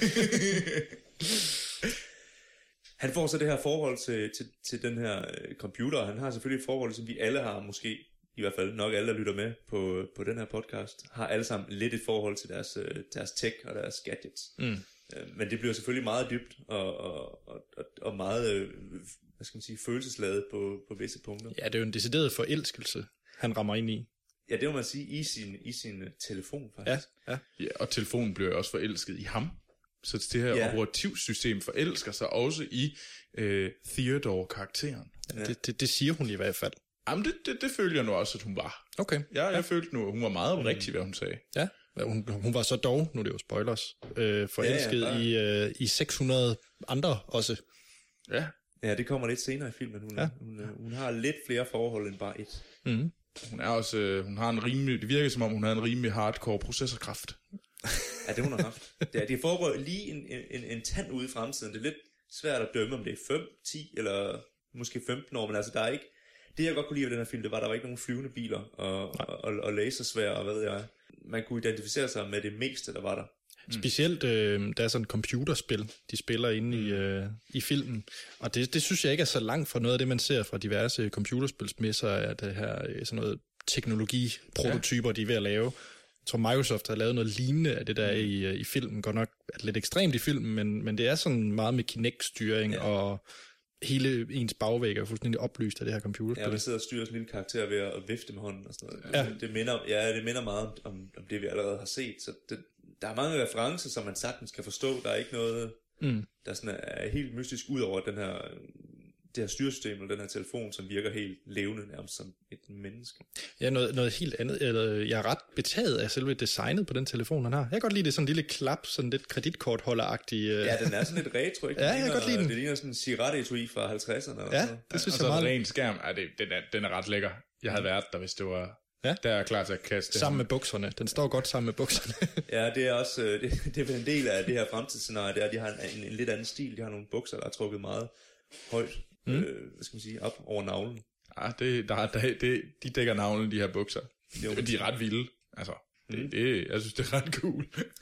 Han får så det her forhold til, til, til den her øh, computer, og han har selvfølgelig et forhold, som vi alle har, måske i hvert fald nok alle, der lytter med på, på den her podcast, har alle sammen lidt et forhold til deres, øh, deres tech og deres gadgets. Mm. Øh, men det bliver selvfølgelig meget dybt og, og, og, og meget øh, hvad skal man sige, følelsesladet på, på visse punkter. Ja, det er jo en decideret forelskelse, han rammer ind i. Ja, det må man sige, i sin, i sin telefon faktisk. Ja, ja. Ja, og telefonen bliver også forelsket i ham. Så det her ja. operativsystem forelsker sig også i øh, Theodore-karakteren. Ja. Det, det, det siger hun i hvert fald. Jamen, det, det, det følte jeg nu også, at hun var. Okay. Ja, jeg ja. følte nu, at hun var meget oprigtig, hvad hun sagde. Ja, hun, hun var så dog, nu er det jo spoilers, øh, forelsket ja, ja, i, øh, i seks hundrede andre også. Ja. Ja, det kommer lidt senere i filmen. Hun, ja. hun, hun, hun har lidt flere forhold end bare et. Mm. Hun er også, øh, hun har en rimelig, det virker som om, hun har en rimelig hardcore processorkraft. Ja, det hun har haft. Det, er, det foregår lige en, en, en tand ude i fremtiden. Det er lidt svært at dømme, om det er fem, ti eller måske femten år, men altså der er ikke... Det jeg godt kunne lide ved den her film, det var, at der var ikke nogen flyvende biler og, og, og, og lasersvær og hvad ved jeg. Man kunne identificere sig med det meste, der var der. Mm. Specielt, øh, der er sådan et computerspil, de spiller inde i, øh, i filmen. Og det, det synes jeg ikke er så langt fra noget af det, man ser fra diverse computerspilsmesser, at det her sådan noget teknologiprototyper, ja. De er ved at lave. Jeg tror, Microsoft har lavet noget lignende af det der mm. i, i filmen. Godt nok er lidt ekstremt i filmen, men, men det er sådan meget med Kinect-styring, ja. Og hele ens bagvæg er fuldstændig oplyst af det her computerspil. Ja, man sidder og styrer sådan en lille karakter ved at vifte med hånden og sådan noget. Ja. Det, minder, ja, det minder meget om, om det, vi allerede har set. Så det, der er mange referencer, som man sagtens kan forstå. Der er ikke noget, mm. der sådan er helt mystisk ud over den her... det her styresystem eller den her telefon, som virker helt levende nærmest som et menneske. Ja, noget, noget helt andet. Eller, jeg er ret betaget af selve designet på den telefon, han har. Jeg kan godt lide det sådan en lille klap, sådan lidt kreditkortholderagtig. Øh... Ja, den er sådan lidt retro, ikke? Ja, jeg kan godt lide den. Det ligner sådan en cigarettetui fra halvtredserne. Ja, det ja, synes og jeg meget. Og så en ren skærm, ja, det, den, er, den er ret lækker. Jeg havde været der, hvis det var... Ja. Der er klar til at kaste. Sammen med bukserne. Den står godt sammen med bukserne. Ja, det er også det, det er en del af det her fremtidsscenarie, det er, at de har en, en, en lidt anden stil. De har nogle bukser, der er trukket meget højt. Mm. Øh, hvad skal man sige, op over navlen. Ja, det, der, der, det, de dækker navlen, de her bukser. De, de er ret vilde. Altså, det, mm. det, jeg synes, det er ret cool.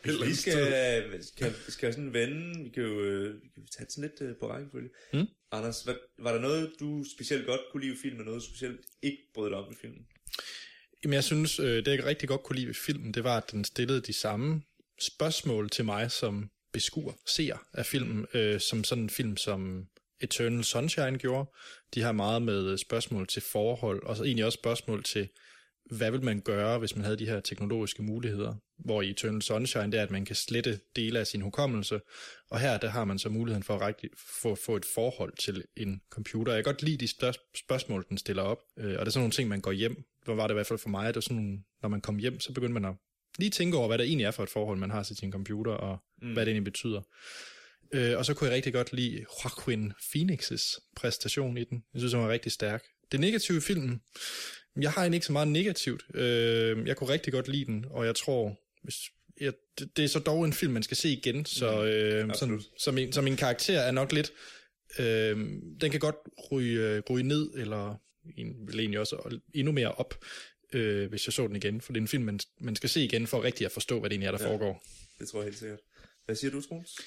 eller Vi skal, skal, skal sådan vende, vi kan jo øh, vi kan tage sådan lidt øh, på rækkefølge. Mm. Anders, hvad, var der noget, du specielt godt kunne lide i filmen, og noget, du specielt ikke brød dig om i filmen? Jamen, jeg synes, øh, det jeg rigtig godt kunne lide ved filmen, det var, at den stillede de samme spørgsmål til mig, som beskuer, seer af filmen, øh, som sådan en film som Eternal Sunshine gjorde. De har meget med spørgsmål til forhold, og så egentlig også spørgsmål til, hvad vil man gøre, hvis man havde de her teknologiske muligheder? Hvor i Eternal Sunshine, det er, at man kan slette dele af sin hukommelse, og her, der har man så muligheden for at rigtig få, få et forhold til en computer. Jeg kan godt lide de stør- spørgsmål, den stiller op, øh, og det er sådan nogle ting, man går hjem. Hvor var det i hvert fald for mig, det var sådan nogle, når man kom hjem, så begyndte man at lige tænke over, hvad det egentlig er for et forhold, man har til sin computer, og mm. hvad det egentlig betyder. Øh, og så kunne jeg rigtig godt lide Joaquin Phoenix's præstation i den. Jeg synes, den var rigtig stærk. Det negative i filmen, jeg har egentlig ikke så meget negativt. Øh, jeg kunne rigtig godt lide den, og jeg tror, hvis, jeg, det, det er så dog en film, man skal se igen, så, øh, sådan, så, min, så min karakter er nok lidt, øh, den kan godt ryge, ryge ned, eller vil egentlig også endnu mere op, øh, hvis jeg så den igen, for det er en film, man, man skal se igen, for rigtig at forstå, hvad det egentlig er, der ja, foregår. Det tror jeg helt sikkert. Hvad siger du, Troels?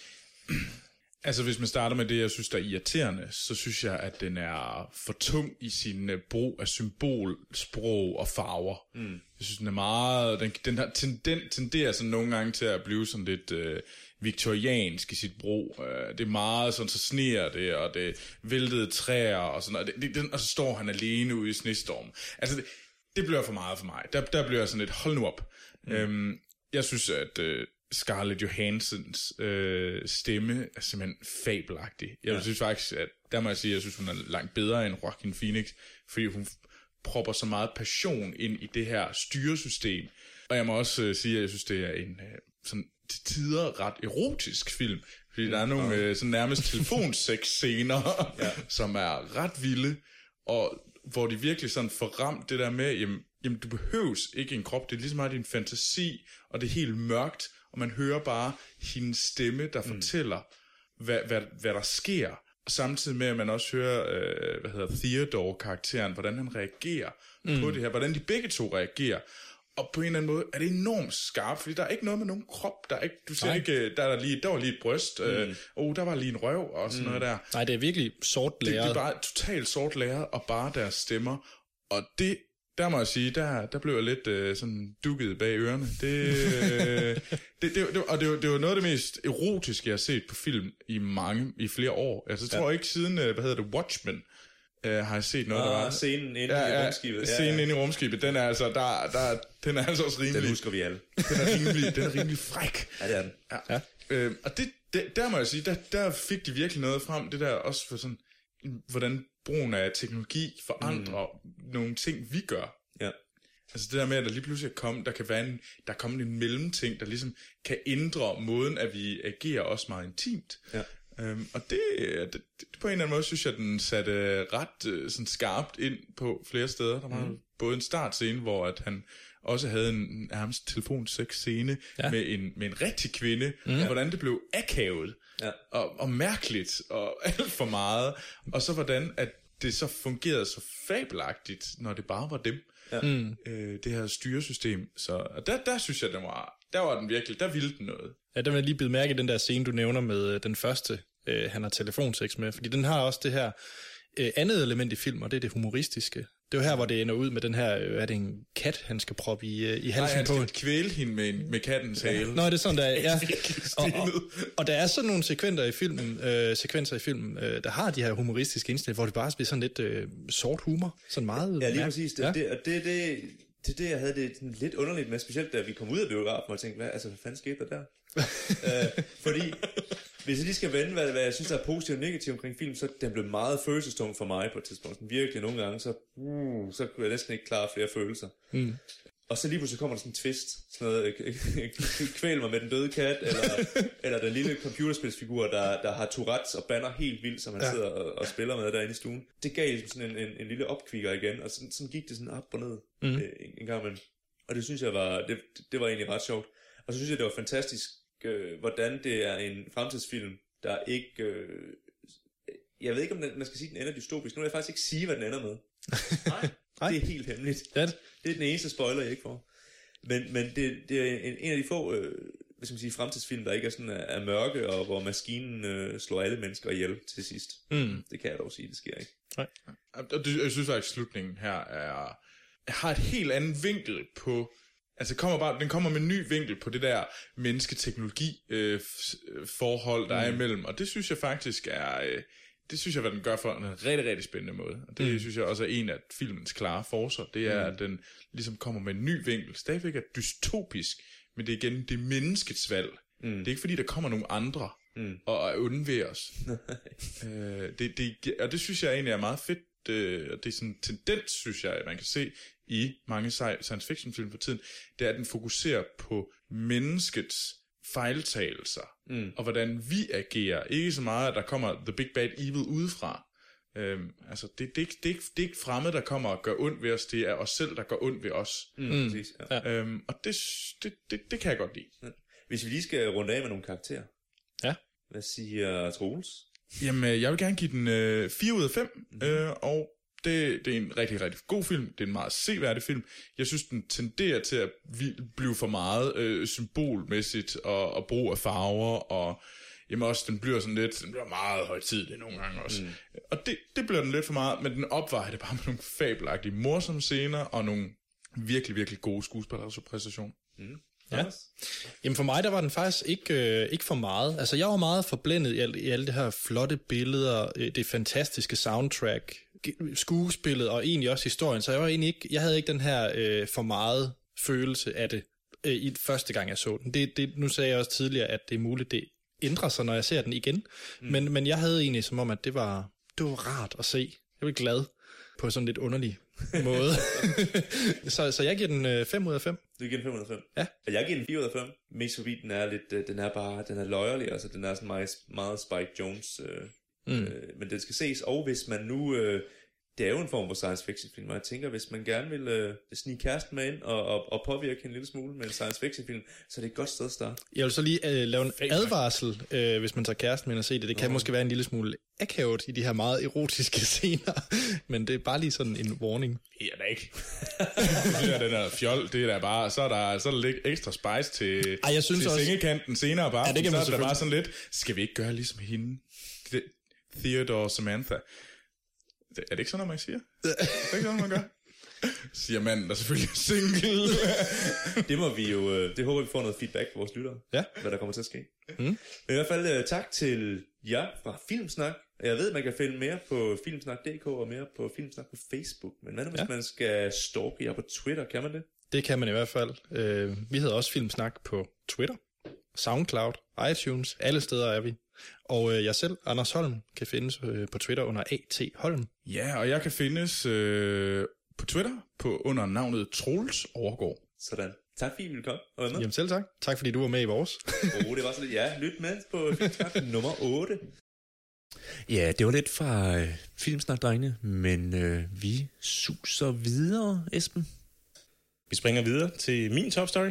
Altså, hvis man starter med det, jeg synes, der er irriterende, så synes jeg, at den er for tung i sin uh, brug af symbol, sprog og farver. Mm. Jeg synes, den er meget... Den, den har tendent, tenderer sådan nogle gange til at blive sådan lidt uh, viktoriansk i sit brug. Uh, det er meget sådan, så sneer det, og det væltede træer og sådan noget. Det, det, den, og så står han alene ude i snestormen. Altså, det, det bliver for meget for mig. Der, der bliver jeg sådan lidt, hold nu op. Mm. Um, jeg synes, at... Uh, Scarlett Johansens øh, stemme er simpelthen fabelagtig. Jeg ja. synes faktisk, at der må jeg sige, at jeg synes, hun er langt bedre end Joaquin Phoenix, fordi hun propper så meget passion ind i det her styresystem. Og jeg må også øh, sige, at jeg synes, det er en øh, sådan til tider ret erotisk film, fordi mm. der er nogle øh, sådan nærmest telefonsex-scener, ja. som er ret vilde, og hvor de virkelig sådan får ramt det der med, jamen, jamen du behøves ikke en krop, det er lige så meget din fantasi, og det er helt mørkt, og man hører bare hendes stemme, der mm. fortæller, hvad, hvad, hvad der sker. Og samtidig med, at man også hører, øh, hvad hedder Theodore-karakteren, hvordan han reagerer mm. på det her, hvordan de begge to reagerer. Og på en eller anden måde er det enormt skarpt, fordi der er ikke noget med nogen krop. Der er ikke, du ser ikke, der, er lige, der var lige et bryst, mm. øh, oh, der var lige en røv og sådan mm. noget der. Nej, det er virkelig sort læret. Det, det er bare totalt sort læret, og bare deres stemmer. Og det... Der må jeg sige, der, der blev jeg lidt øh, sådan dukket bag ørerne. Det, øh, det, det, det, og det, det var noget af det mest erotiske, jeg har set på film i mange, i flere år. Altså, jeg tror ja. ikke siden, øh, hvad hedder det, Watchmen, øh, har jeg set noget, ah, der var... Scenen inde ja, i rumskibet. Ja, scenen ja. inde i rumskibet, den er altså, der, der, den er altså også rimelig... Den husker vi alle. Den er rimelig, den er rimelig fræk. Ja, det er den. Ja. Ja. Øh, og det, det, der må jeg sige, der, der fik de virkelig noget frem, det der også for sådan, hvordan brugen af teknologi forandrer mm. nogle ting, vi gør. Ja. Altså det der med, at der lige pludselig er kommet, der kan være en, der er kommet en mellemting, der ligesom kan ændre måden, at vi agerer også meget intimt. Ja. Øhm, og det, det, det, på en eller anden måde, synes jeg, den satte ret sådan skarpt ind på flere steder. Der var mm. både en startscene, hvor at han også havde en nærmest telefonsex-scene ja. med, en, med en rigtig kvinde, mm. og hvordan det blev akavet, ja. og, og mærkeligt, og alt for meget. Og så hvordan, at det så fungerede så fabelagtigt, når det bare var dem. Ja. Mm. Øh, det her styresystem. Så der, der synes jeg, den var, der var den virkelig, der ville den noget. Ja, der vil jeg lige bide mærke i den der scene, du nævner med øh, den første, øh, han har telefonsex med. Fordi den har også det her øh, andet element i film, og det er det humoristiske. Det er jo her, hvor det ender ud med den her, øh, er det en kat, han skal proppe i, øh, i halsen Nej, han på? Nej, han skal kvæle hende med, med kattens hale. Ja. Nå, det er sådan, der ja. og, og, og der er sådan nogle sekvenser i filmen, øh, sekvenser i filmen, øh, der har de her humoristiske indslag, hvor det bare bliver sådan lidt øh, sort humor. Sådan meget... Ja, lige præcis. Det, ja. det, det, det, det, det, det, jeg havde det sådan lidt underligt med, specielt da vi kom ud af biografen, og tænkte, hvad, altså, hvad fanden skete der der? øh, fordi... Hvis jeg lige skal vende, hvad, hvad jeg synes, der er positivt og negativt omkring film, så den blev meget følelsestung for mig på et tidspunkt. Virkelig nogle gange, så, uh, så kunne jeg næsten ikke klare flere følelser. Mm. Og så lige pludselig kommer der sådan en twist. Sådan noget, kvæl mig med den døde kat, eller, eller den lille computerspilsfigur, der, der har Tourette's og banner helt vildt, som han ja. sidder og, og spiller med derinde i stuen. Det gav ligesom sådan en, en, en lille opkvikker igen, og sådan, sådan gik det sådan op og ned mm. øh, en, en gang imellem. Og det synes jeg var, det, det var egentlig ret sjovt. Og så synes jeg, det var fantastisk, Øh, hvordan det er en fremtidsfilm, der ikke... Øh, jeg ved ikke, om den, man skal sige, den ender dystopisk. Nu vil jeg faktisk ikke sige, hvad den ender med. Nej. Det er helt hemmeligt. Det er den eneste spoiler, jeg ikke får. Men, men det, det er en, en af de få øh, hvad skal man sige, fremtidsfilm, der ikke er sådan er mørke, og hvor maskinen øh, slår alle mennesker ihjel til sidst. Mm. Det kan jeg dog sige, det sker ikke. Nej. Og det, jeg synes faktisk, at slutningen her er, har et helt andet vinkel på... Altså kommer bare, den kommer med en ny vinkel på det der menneske-teknologi-forhold, øh, der mm. er imellem. Og det synes jeg faktisk er... Øh, det synes jeg, hvad den gør for en rigtig, rigtig spændende måde. Og det mm. synes jeg også er en af filmens klare forser. Det er, mm. at den ligesom kommer med en ny vinkel. Stadigvæk er dystopisk, men det er igen det menneskets valg. Mm. Det er ikke fordi, der kommer nogle andre mm. og er undvære os. øh, det, det, og det synes jeg egentlig er meget fedt. Øh, og det er sådan en tendens, synes jeg, at man kan se i mange science fiction film for tiden. Det er, at den fokuserer på menneskets fejltagelser, mm. og hvordan vi agerer. Ikke så meget, at der kommer the big bad evil udefra. Øhm, altså, det, det, det, er ikke, det, er ikke, det er ikke fremmed, der kommer og gør ondt ved os. Det er os selv, der gør ondt ved os. Mm, mm. Præcis, ja. øhm, og det, det, det, det kan jeg godt lide. Ja. Hvis vi lige skal runde af med nogle karakterer. Ja. Hvad siger Troels? Jamen, jeg vil gerne give den øh, fire ud af fem, mm. øh, og det, det er en rigtig, rigtig god film. Det er en meget seværdig film. Jeg synes, den tenderer til at blive for meget øh, symbolmæssigt, og, og brug af farver, og jamen også, den bliver sådan lidt, den bliver meget højtidig nogle gange også. Mm. Og det, det bliver den lidt for meget, men den opvejer det bare med nogle fabelagtige morsomme scener, og nogle virkelig, virkelig gode skuespillerpræstationer. Mm. Ja. Jamen for mig, der var den faktisk ikke, øh, ikke for meget. Altså, jeg var meget forblændet i, al, i alle det her flotte billeder, øh, det fantastiske soundtrack, skuespillet og egentlig også historien. Så jeg var egentlig ikke, jeg havde ikke den her øh, for meget følelse af det øh, i første gang, jeg så den. Det, det, nu sagde jeg også tidligere, at det er muligt, det ændrer sig, når jeg ser den igen. Mm. Men, men jeg havde egentlig som om, at det var, det var rart at se. Jeg var glad på sådan lidt underlig måde. så, så jeg giver den øh, fem ud af fem. Du giver den fem ud af fem? Ja. Og jeg giver den fire ud af fem. Mest fordi den er lidt, øh, den er bare, den er løjerlig, altså den er sådan meget, meget Spike Jones, øh, mm. øh, men den skal ses, og hvis man nu, øh, det er jo en form for science fiction film, og jeg tænker, hvis man gerne vil øh, snige kæresten med ind, og, og, og påvirke hende en lille smule med en science fiction film, så er det et godt sted at starte. Jeg vil så lige øh, lave en advarsel, øh, hvis man tager kæresten med ind og se det. Det kan oh. måske være en lille smule akavet i de her meget erotiske scener, men det er bare lige sådan en warning. Ja, da ikke. Det er den der fjol, det er der bare, så er der, så er der lidt ekstra spice til, Ej, jeg synes til også, sengekanten senere bare, ja, det kan man så er der bare sådan lidt, skal vi ikke gøre ligesom hende? Theodore Samantha. Det, er det ikke sådan noget, man siger? Det er ikke sådan, man gør? Siger manden, der selvfølgelig er single. Det må vi jo, det håber vi får noget feedback fra vores lyttere, ja. Hvad der kommer til at ske. Mm. Men i hvert fald tak til jer fra Filmsnak. Jeg ved, man kan finde mere på filmsnak punktum d k og mere på Filmsnak på Facebook. Men hvad nu, hvis ja. man skal stalke jer på Twitter? Kan man det? Det kan man i hvert fald. Uh, vi hedder også Filmsnak på Twitter, SoundCloud, iTunes. Alle steder er vi. Og øh, jeg selv, Anders Holm, kan findes øh, på Twitter under A T Holm. Ja, og jeg kan findes øh, på Twitter på under navnet Troels Overgaard. Sådan. Tak fordi I ville komme og være med. Jamen selv tak. Tak fordi du var med i vores. Åh, oh, det var så lidt. Ja, lyt med på Filmsnak nummer otte. Ja, det var lidt fra øh, Filmsnak, drengene, men øh, vi suser videre, Esben. Vi springer videre til min top story.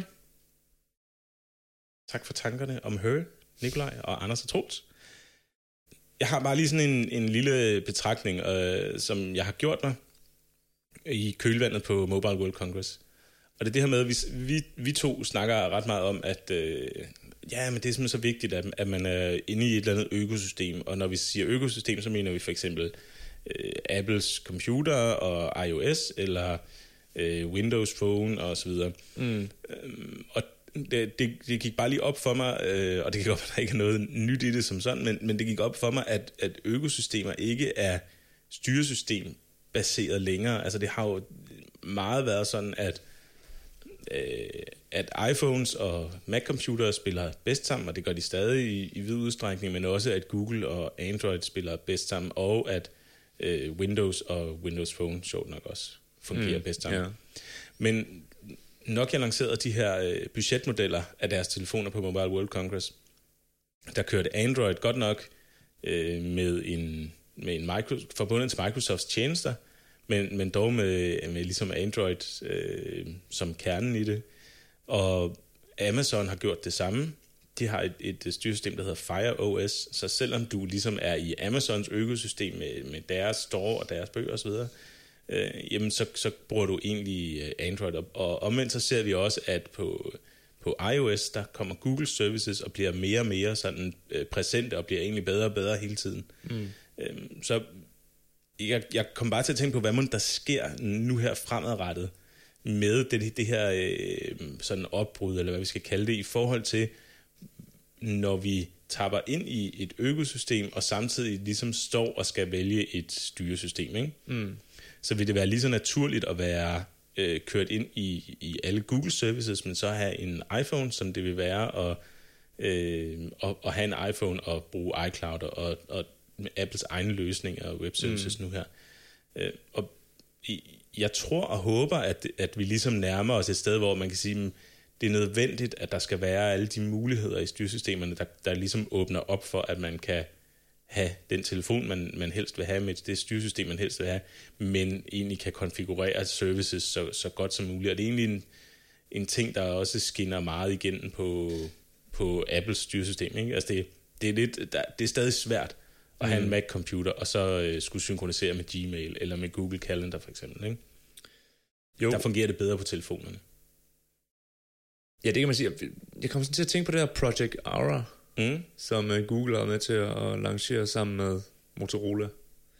Tak for tankerne om Her, Nikolaj og Anders og Troels. Jeg har bare lige sådan en, en lille betragtning, øh, som jeg har gjort mig i kølvandet på Mobile World Congress. Og det er det her med, at vi, vi, vi to snakker ret meget om, at øh, ja, men det er simpelthen så vigtigt, at, at man er inde i et eller andet økosystem. Og når vi siger økosystem, så mener vi for eksempel øh, Apples computer og iOS, eller øh, Windows Phone og så videre. Mm. Øhm, og Det, det, det gik bare lige op for mig, øh, og det gik op, at der ikke er noget nyt i det som sådan, men, men det gik op for mig, at, at økosystemer ikke er styresystembaseret længere. Altså det har jo meget været sådan, at, øh, at iPhones og Mac-computere spiller bedst sammen, og det gør de stadig i, i vid udstrækning, men også at Google og Android spiller bedst sammen, og at øh, Windows og Windows Phone, sjovt nok også, fungerer mm, bedst sammen. Ja. Men Nokia lancerede de her øh, budgetmodeller af deres telefoner på Mobile World Congress. Der kørte Android godt nok øh, med en, med en micro, forbundet til Microsofts tjenester, men, men dog med, med ligesom Android øh, som kernen i det. Og Amazon har gjort det samme. De har et, et styresystem, der hedder Fire O S, så selvom du ligesom er i Amazons økosystem med, med deres store og deres bøger osv., Øh, jamen så, så bruger du egentlig Android, og, og omvendt så ser vi også, at på, på på iOS, der kommer Google Services og bliver mere og mere sådan øh, præsente og bliver egentlig bedre og bedre hele tiden. Mm. Øhm, så jeg, jeg kom bare til at tænke på, hvad må der sker nu her fremadrettet med det, det her øh, sådan opbrud, eller hvad vi skal kalde det, i forhold til, når vi tapper ind i et økosystem, og samtidig ligesom står og skal vælge et styresystem, ikke? Mm. Så vil det være lige så naturligt at være øh, kørt ind i, i alle Google Services, men så have en iPhone, som det vil være, og, øh, og, og have en iPhone og bruge iCloud og, og Apples egne løsninger og web services mm. nu her. Øh, og jeg tror og håber, at, at vi ligesom nærmer os et sted, hvor man kan sige, at det er nødvendigt, at der skal være alle de muligheder i styresystemerne, der, der ligesom åbner op for, at man kan have den telefon, man, man helst vil have, med det styresystem, man helst vil have, men egentlig kan konfigurere services så, så godt som muligt. Og det er egentlig en, en ting, der også skinner meget igennem på, på Apples styresystem. Ikke? Altså det, det, er lidt, der, det er stadig svært at mm. have en Mac-computer, og så øh, skulle synkronisere med Gmail, eller med Google Calendar for eksempel. Ikke? Jo. Der fungerer det bedre på telefonerne. Ja, det kan man sige. Jeg kom sådan til at tænke på det her Project Aura, mm. som uh, Google er med til at lancere sammen med Motorola.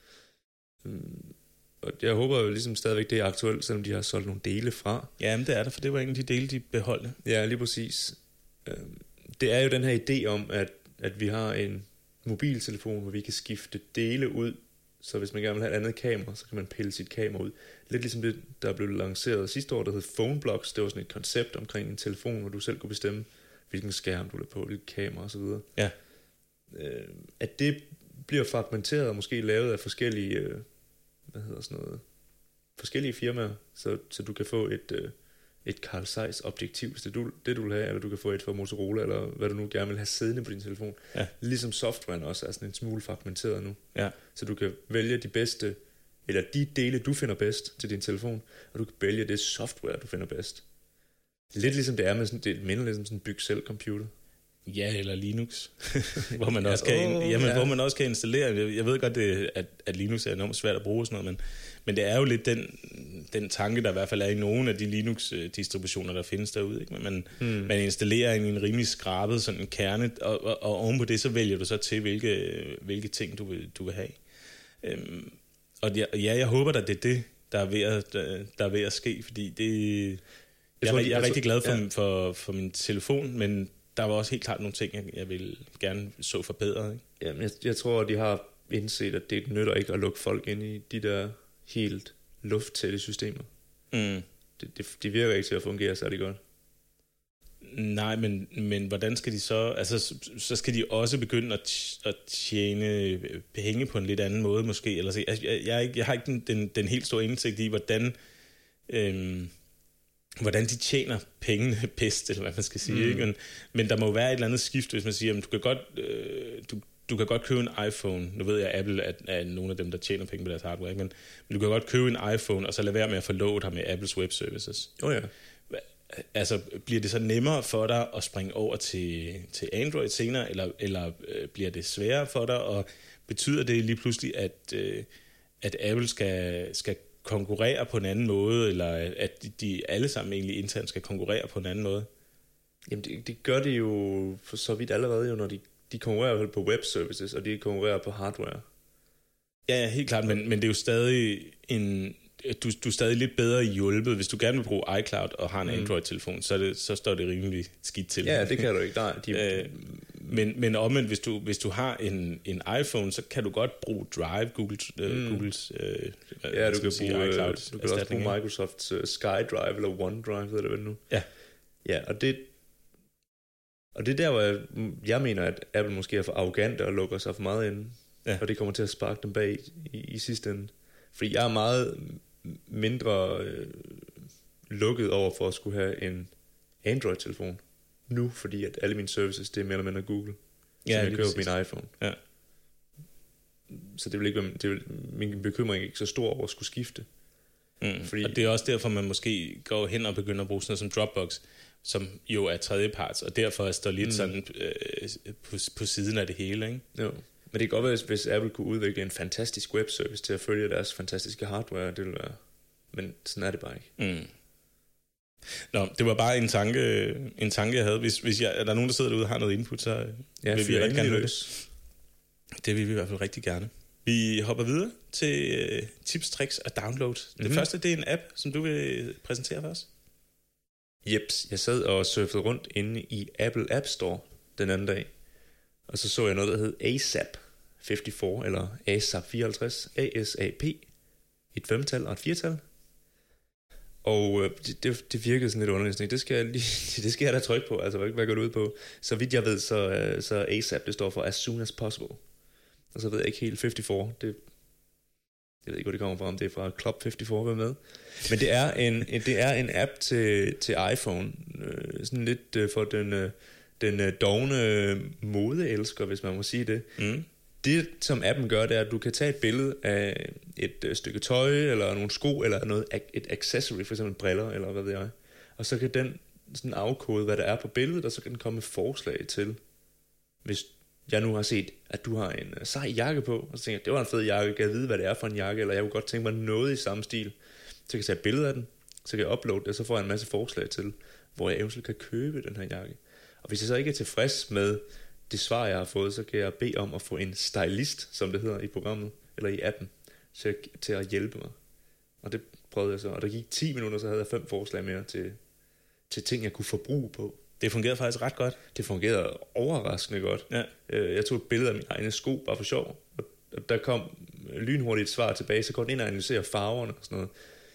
Um, og jeg håber jo ligesom stadigvæk, det er aktuelt, selvom de har solgt nogle dele fra. Ja, men det er der, for det var egentlig de dele, de beholdte. Ja, lige præcis. Um, det er jo den her idé om, at, at vi har en mobiltelefon, hvor vi kan skifte dele ud. Så hvis man gerne vil have et andet kamera, så kan man pille sit kamera ud. Lidt ligesom det, der blev lanceret sidste år, der hed PhoneBlocks. Det var sådan et koncept omkring en telefon, hvor du selv kunne bestemme, hvilken skærm du vil på, hvilket kamera osv. Ja. Øh, at det bliver fragmenteret og måske lavet af forskellige, øh, hvad hedder sådan noget, forskellige firmaer, så, så du kan få et, øh, et Carl Zeiss objektiv, hvis det du, det du vil have, eller du kan få et fra Motorola, eller hvad du nu gerne vil have siddende på din telefon. Ja. Ligesom softwaren også er sådan en smule fragmenteret nu. Ja. Så du kan vælge de bedste, eller de dele, du finder bedst til din telefon, og du kan vælge det software, du finder bedst. Lidt ligesom det er med sådan, det minder lidt som sådan en byg selv computer. Ja, eller Linux, hvor man også kan, oh, jamen, ja. hvor man også kan installere. Jeg ved godt, det, at, at Linux er enormt svært at bruge og sådan noget, men, men det er jo lidt den, den tanke, der i hvert fald er i nogle af de Linux-distributioner, der findes derude. Ikke? Man, hmm. man installerer en, en rimelig skrabet sådan en kerne, og, og, og ovenpå det, så vælger du så til, hvilke, hvilke ting du vil, du vil have. Øhm, og ja, ja, jeg håber da, det er det, der er ved at, der er ved at ske, fordi det... Jeg, jeg, tror, jeg, jeg er rigtig glad for, ja. for, for min telefon, men der var også helt klart nogle ting, jeg, jeg ville gerne så forbedret. Ikke? Jamen, jeg, jeg tror, at de har indset, at det nytter ikke at lukke folk ind i de der helt lufttætte systemer. Mm. Det, det, de virker ikke til at fungere særlig godt. Nej, men, men hvordan skal de så... Altså, så skal de også begynde at, at tjene penge på en lidt anden måde, måske. Eller så, altså, jeg, jeg, jeg har ikke den, den, den helt store indsigt i, hvordan... Øhm, hvordan de tjener pengene bedst, eller hvad man skal sige. Mm. Ikke? Men, men der må være et eller andet skift, hvis man siger, at du kan godt, øh, du, du kan godt købe en iPhone. Nu ved jeg, at Apple er, er nogle af dem, der tjener penge på deres hardware, ikke? Men, men du kan godt købe en iPhone, og så lade være med at forlove dig med Apples web services. Oh ja. Altså, bliver det så nemmere for dig at springe over til, til Android senere, eller, eller øh, bliver det sværere for dig, og betyder det lige pludselig, at, øh, at Apple skal, skal konkurrere på en anden måde, eller at de alle sammen egentlig internt skal konkurrere på en anden måde? Jamen, det, det gør de jo for så vidt allerede, jo, når de, de konkurrerer på web services, og de konkurrerer på hardware. Ja, ja, helt klart, men, men det er jo stadig en... Du, du er stadig lidt bedre hjulpet. Hvis du gerne vil bruge iCloud og har en mm. Android-telefon, så, det, så står det rimelig skidt til. Ja, det kan du ikke. Nej, de... øh, men, men omvendt, hvis du, hvis du har en, en iPhone, så kan du godt bruge Drive, Google, mm. uh, Googles øh, ja, du kan, sige, bruge, iCloud, du kan også bruge Microsofts uh, SkyDrive eller OneDrive, hedder det vel nu. Ja. Ja, og det, og det er der, hvor jeg, jeg mener, at Apple måske er for arrogant og lukker sig for meget ind, ja. Og det kommer til at sparke dem bag i, i sidste ende. Fordi jeg er meget mindre øh, lukket over for at skulle have en Android-telefon nu, fordi at alle mine services, det er mere eller mindre Google, ja, så jeg køber min iPhone. Ja. Så det vil ikke være, det vil, min bekymring er ikke så stor over at skulle skifte. Mm. Fordi, og det er også derfor, man måske går hen og begynder at bruge sådan noget som Dropbox, som jo er tredjeparts, og derfor står lidt mm. sådan øh, på, på siden af det hele, ikke? Jo. Men det kan godt være, hvis Apple kunne udvikle en fantastisk webservice til at følge deres fantastiske hardware, det ville være... Men sådan er det bare ikke. Mm. Nå, det var bare en tanke, en tanke jeg havde. Hvis, hvis jeg, er der nogen, der sidder derude og har noget input, så Ja, vil vi rigtig gerne høre løs. det. Det vil vi i hvert fald rigtig gerne. Vi hopper videre til uh, tips, tricks og download. Mm-hmm. Det første, det er en app, som du vil præsentere for os. Jeps, jeg sad og surfede rundt inde i Apple App Store den anden dag, og så så jeg noget, der hed ASAP femoghalvfjerds, eller ASAP fireoghalvtreds, A S A P, et femtal og et firtal. Og øh, det, det, det virkede sådan lidt underligt. Det skal jeg, lige, det skal jeg da trykke på, altså hvad går det ud på? Så vidt jeg ved, så, øh, så ASAP, det står for as soon as possible. Og så ved jeg ikke helt femoghalvfjerds, det, jeg ved ikke, hvor det kommer fra, om det er fra Club femoghalvfjerds, hvad med. Men det er en, en, det er en app til, til iPhone, øh, sådan lidt øh, for den, øh, den øh, dogne modeelsker, hvis man må sige det. Mm. Det, som appen gør, det er, at du kan tage et billede af et øh, stykke tøj, eller nogle sko, eller noget, et accessory, for eksempel briller, eller hvad ved jeg. Og så kan den sådan afkode, hvad der er på billedet, og så kan den komme med forslag til, hvis jeg nu har set, at du har en uh, sej jakke på, og så tænker jeg, det var en fed jakke, kan jeg vide, hvad det er for en jakke, eller jeg kunne godt tænke mig noget i samme stil. Så kan jeg tage et billede af den, så kan jeg uploade det, og så får jeg en masse forslag til, hvor jeg eventuelt kan købe den her jakke. Og hvis jeg så ikke er tilfreds med det svar, jeg har fået, så kan jeg bede om at få en stylist, som det hedder i programmet, eller i appen, til, til at hjælpe mig. Og det prøvede jeg så, og der gik ti minutter, så havde jeg fem forslag mere til, til ting, jeg kunne forbruge på. Det fungerede faktisk ret godt. Det fungerede overraskende godt. Ja. Jeg tog et billede af mine egne sko, bare for sjov, og der kom lynhurtigt et svar tilbage, så går den ind og analyserer farverne og sådan noget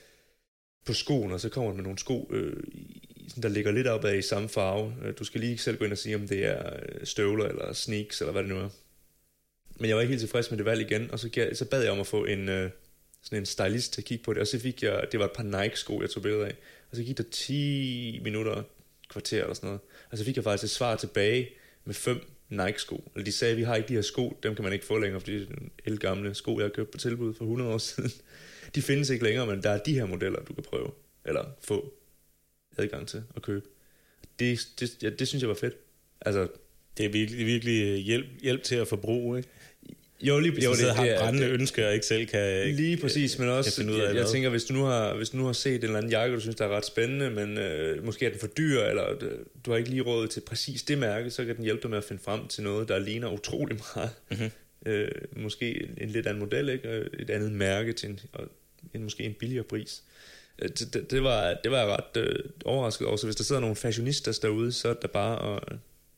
på skoen, og så kommer den med nogle sko, øh, der ligger lidt op af i samme farve. Du skal lige selv gå ind og sige, om det er støvler eller sneaks, eller hvad det nu er. Men jeg var ikke helt tilfreds med det valg igen, og så, så bad jeg om at få en, øh, sådan en stylist til at kigge på det, og så fik jeg, det var et par Nike-sko, jeg tog billeder af, og så gik der ti minutter, kvarter eller sådan noget, og så fik jeg faktisk et svar tilbage med fem Nike-sko. Eller de sagde, at vi har ikke de her sko, dem kan man ikke få længere, fordi det er ældgamle sko, jeg har købt på tilbud for hundrede år siden. De findes ikke længere, men der er de her modeller, du kan prøve, eller få adgang til at købe. Det, det, ja, det synes jeg var fedt. Altså, det er virkelig, virkelig hjælp, hjælp til at forbruge, ikke? Jo, lige, hvis jo, du det, har det, brændende det, ønsker og ikke selv kan lige præcis, men også finde ud af jeg, jeg jeg tænker, hvis du nu har hvis du nu har set en eller anden jakke, du synes der er ret spændende, men øh, måske er den for dyr, eller du har ikke lige råd til præcis det mærke, så kan den hjælpe dig med at finde frem til noget, der ligner utrolig meget. Mm-hmm. Øh, måske en, en lidt anden model, ikke? Et andet mærke til en, og en måske en billigere pris. Det, det, det var det var jeg ret øh, overrasket over. Så hvis der sidder nogle fashionistas derude, så er det bare at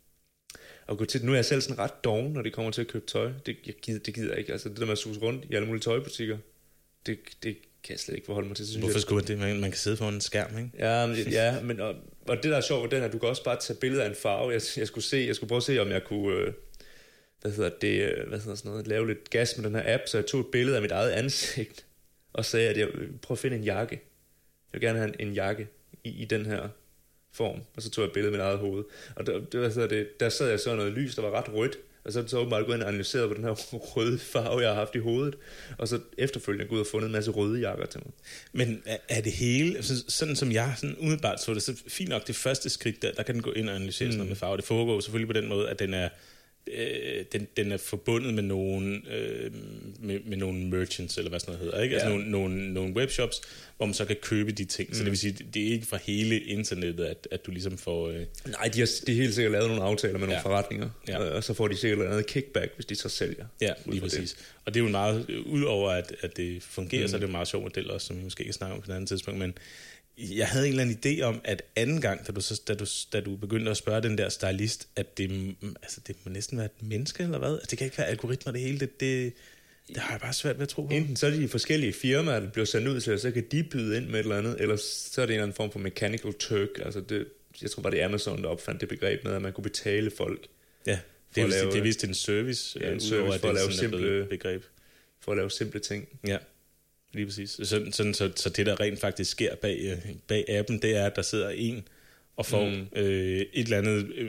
at gå til. Nu er jeg selv sådan ret doven, når det kommer til at købe tøj. Det, jeg gider, det gider jeg ikke. Altså det der med at suse rundt i alle mulige tøjbutikker, det, det kan jeg slet ikke forholde mig til. Så Hvorfor skulle det? Man, man kan sidde foran en skærm, ikke? Ja, men, ja, men og, og det der er sjovt ved den her, du kan også bare tage billeder af en farve. Jeg, jeg skulle se, jeg skulle prøve at se, om jeg kunne, øh, hvad hedder det, øh, hvad hedder sådan noget, lave lidt gas med den her app, så jeg tog et billede af mit eget ansigt og sagde, at jeg prøver at finde en jakke. Jeg vil gerne have en, en jakke i, i den her form, og så tog jeg et billede af mit eget hoved. Og der, det, hvad hedder det, der sad jeg så noget lys, der var ret rødt, og så så åbenbart gået ind og analyseret på den her røde farve, jeg har haft i hovedet, og så efterfølgende gået ud og fundet en masse røde jakker til mig. Men er det hele, sådan som jeg sådan umiddelbart så det, så fint nok det første skridt, der, der kan den gå ind og analysere mm. sådan noget med farve. Det foregår selvfølgelig på den måde, at den er Øh, den, den er forbundet med nogle øh, med, med nogle merchants, eller hvad sådan noget hedder, ikke? Altså ja. nogle, nogle, nogle webshops, hvor man så kan købe de ting. Mm. Så det vil sige, det er ikke fra hele internettet, at, at du ligesom får... Øh... Nej, de har, de har helt sikkert lavet nogle aftaler med nogle ja. forretninger, ja. og så får de sikkert noget kickback, hvis de så sælger. Ja, lige præcis. Det. Og det er jo meget, udover at, at det fungerer, mm. så er det jo en meget sjov model også, som vi måske kan snakke om på et andet tidspunkt, men jeg havde en eller anden idé om, at anden gang, da du, så, da du, da du begyndte at spørge den der stylist, at det, altså det må næsten være et menneske, eller hvad? Altså det kan ikke være algoritmer, det hele. Det, det, det har jeg bare svært ved at tro på. Enten så er det de forskellige firmaer, der bliver sendt ud til, og så kan de byde ind med et eller andet, eller så er det en eller anden form for mechanical turk. Altså det, jeg tror bare, det er Amazon, der opfandt det begreb med, at man kunne betale folk. Ja, det er, lave, det er vist en service. Ja, en service for at lave simple begreb. For at lave simple ting. Ja. Lige præcis. Sådan, sådan, så, så det, der rent faktisk sker bag, bag appen, det er, at der sidder en og får mm. øh, et eller andet, øh,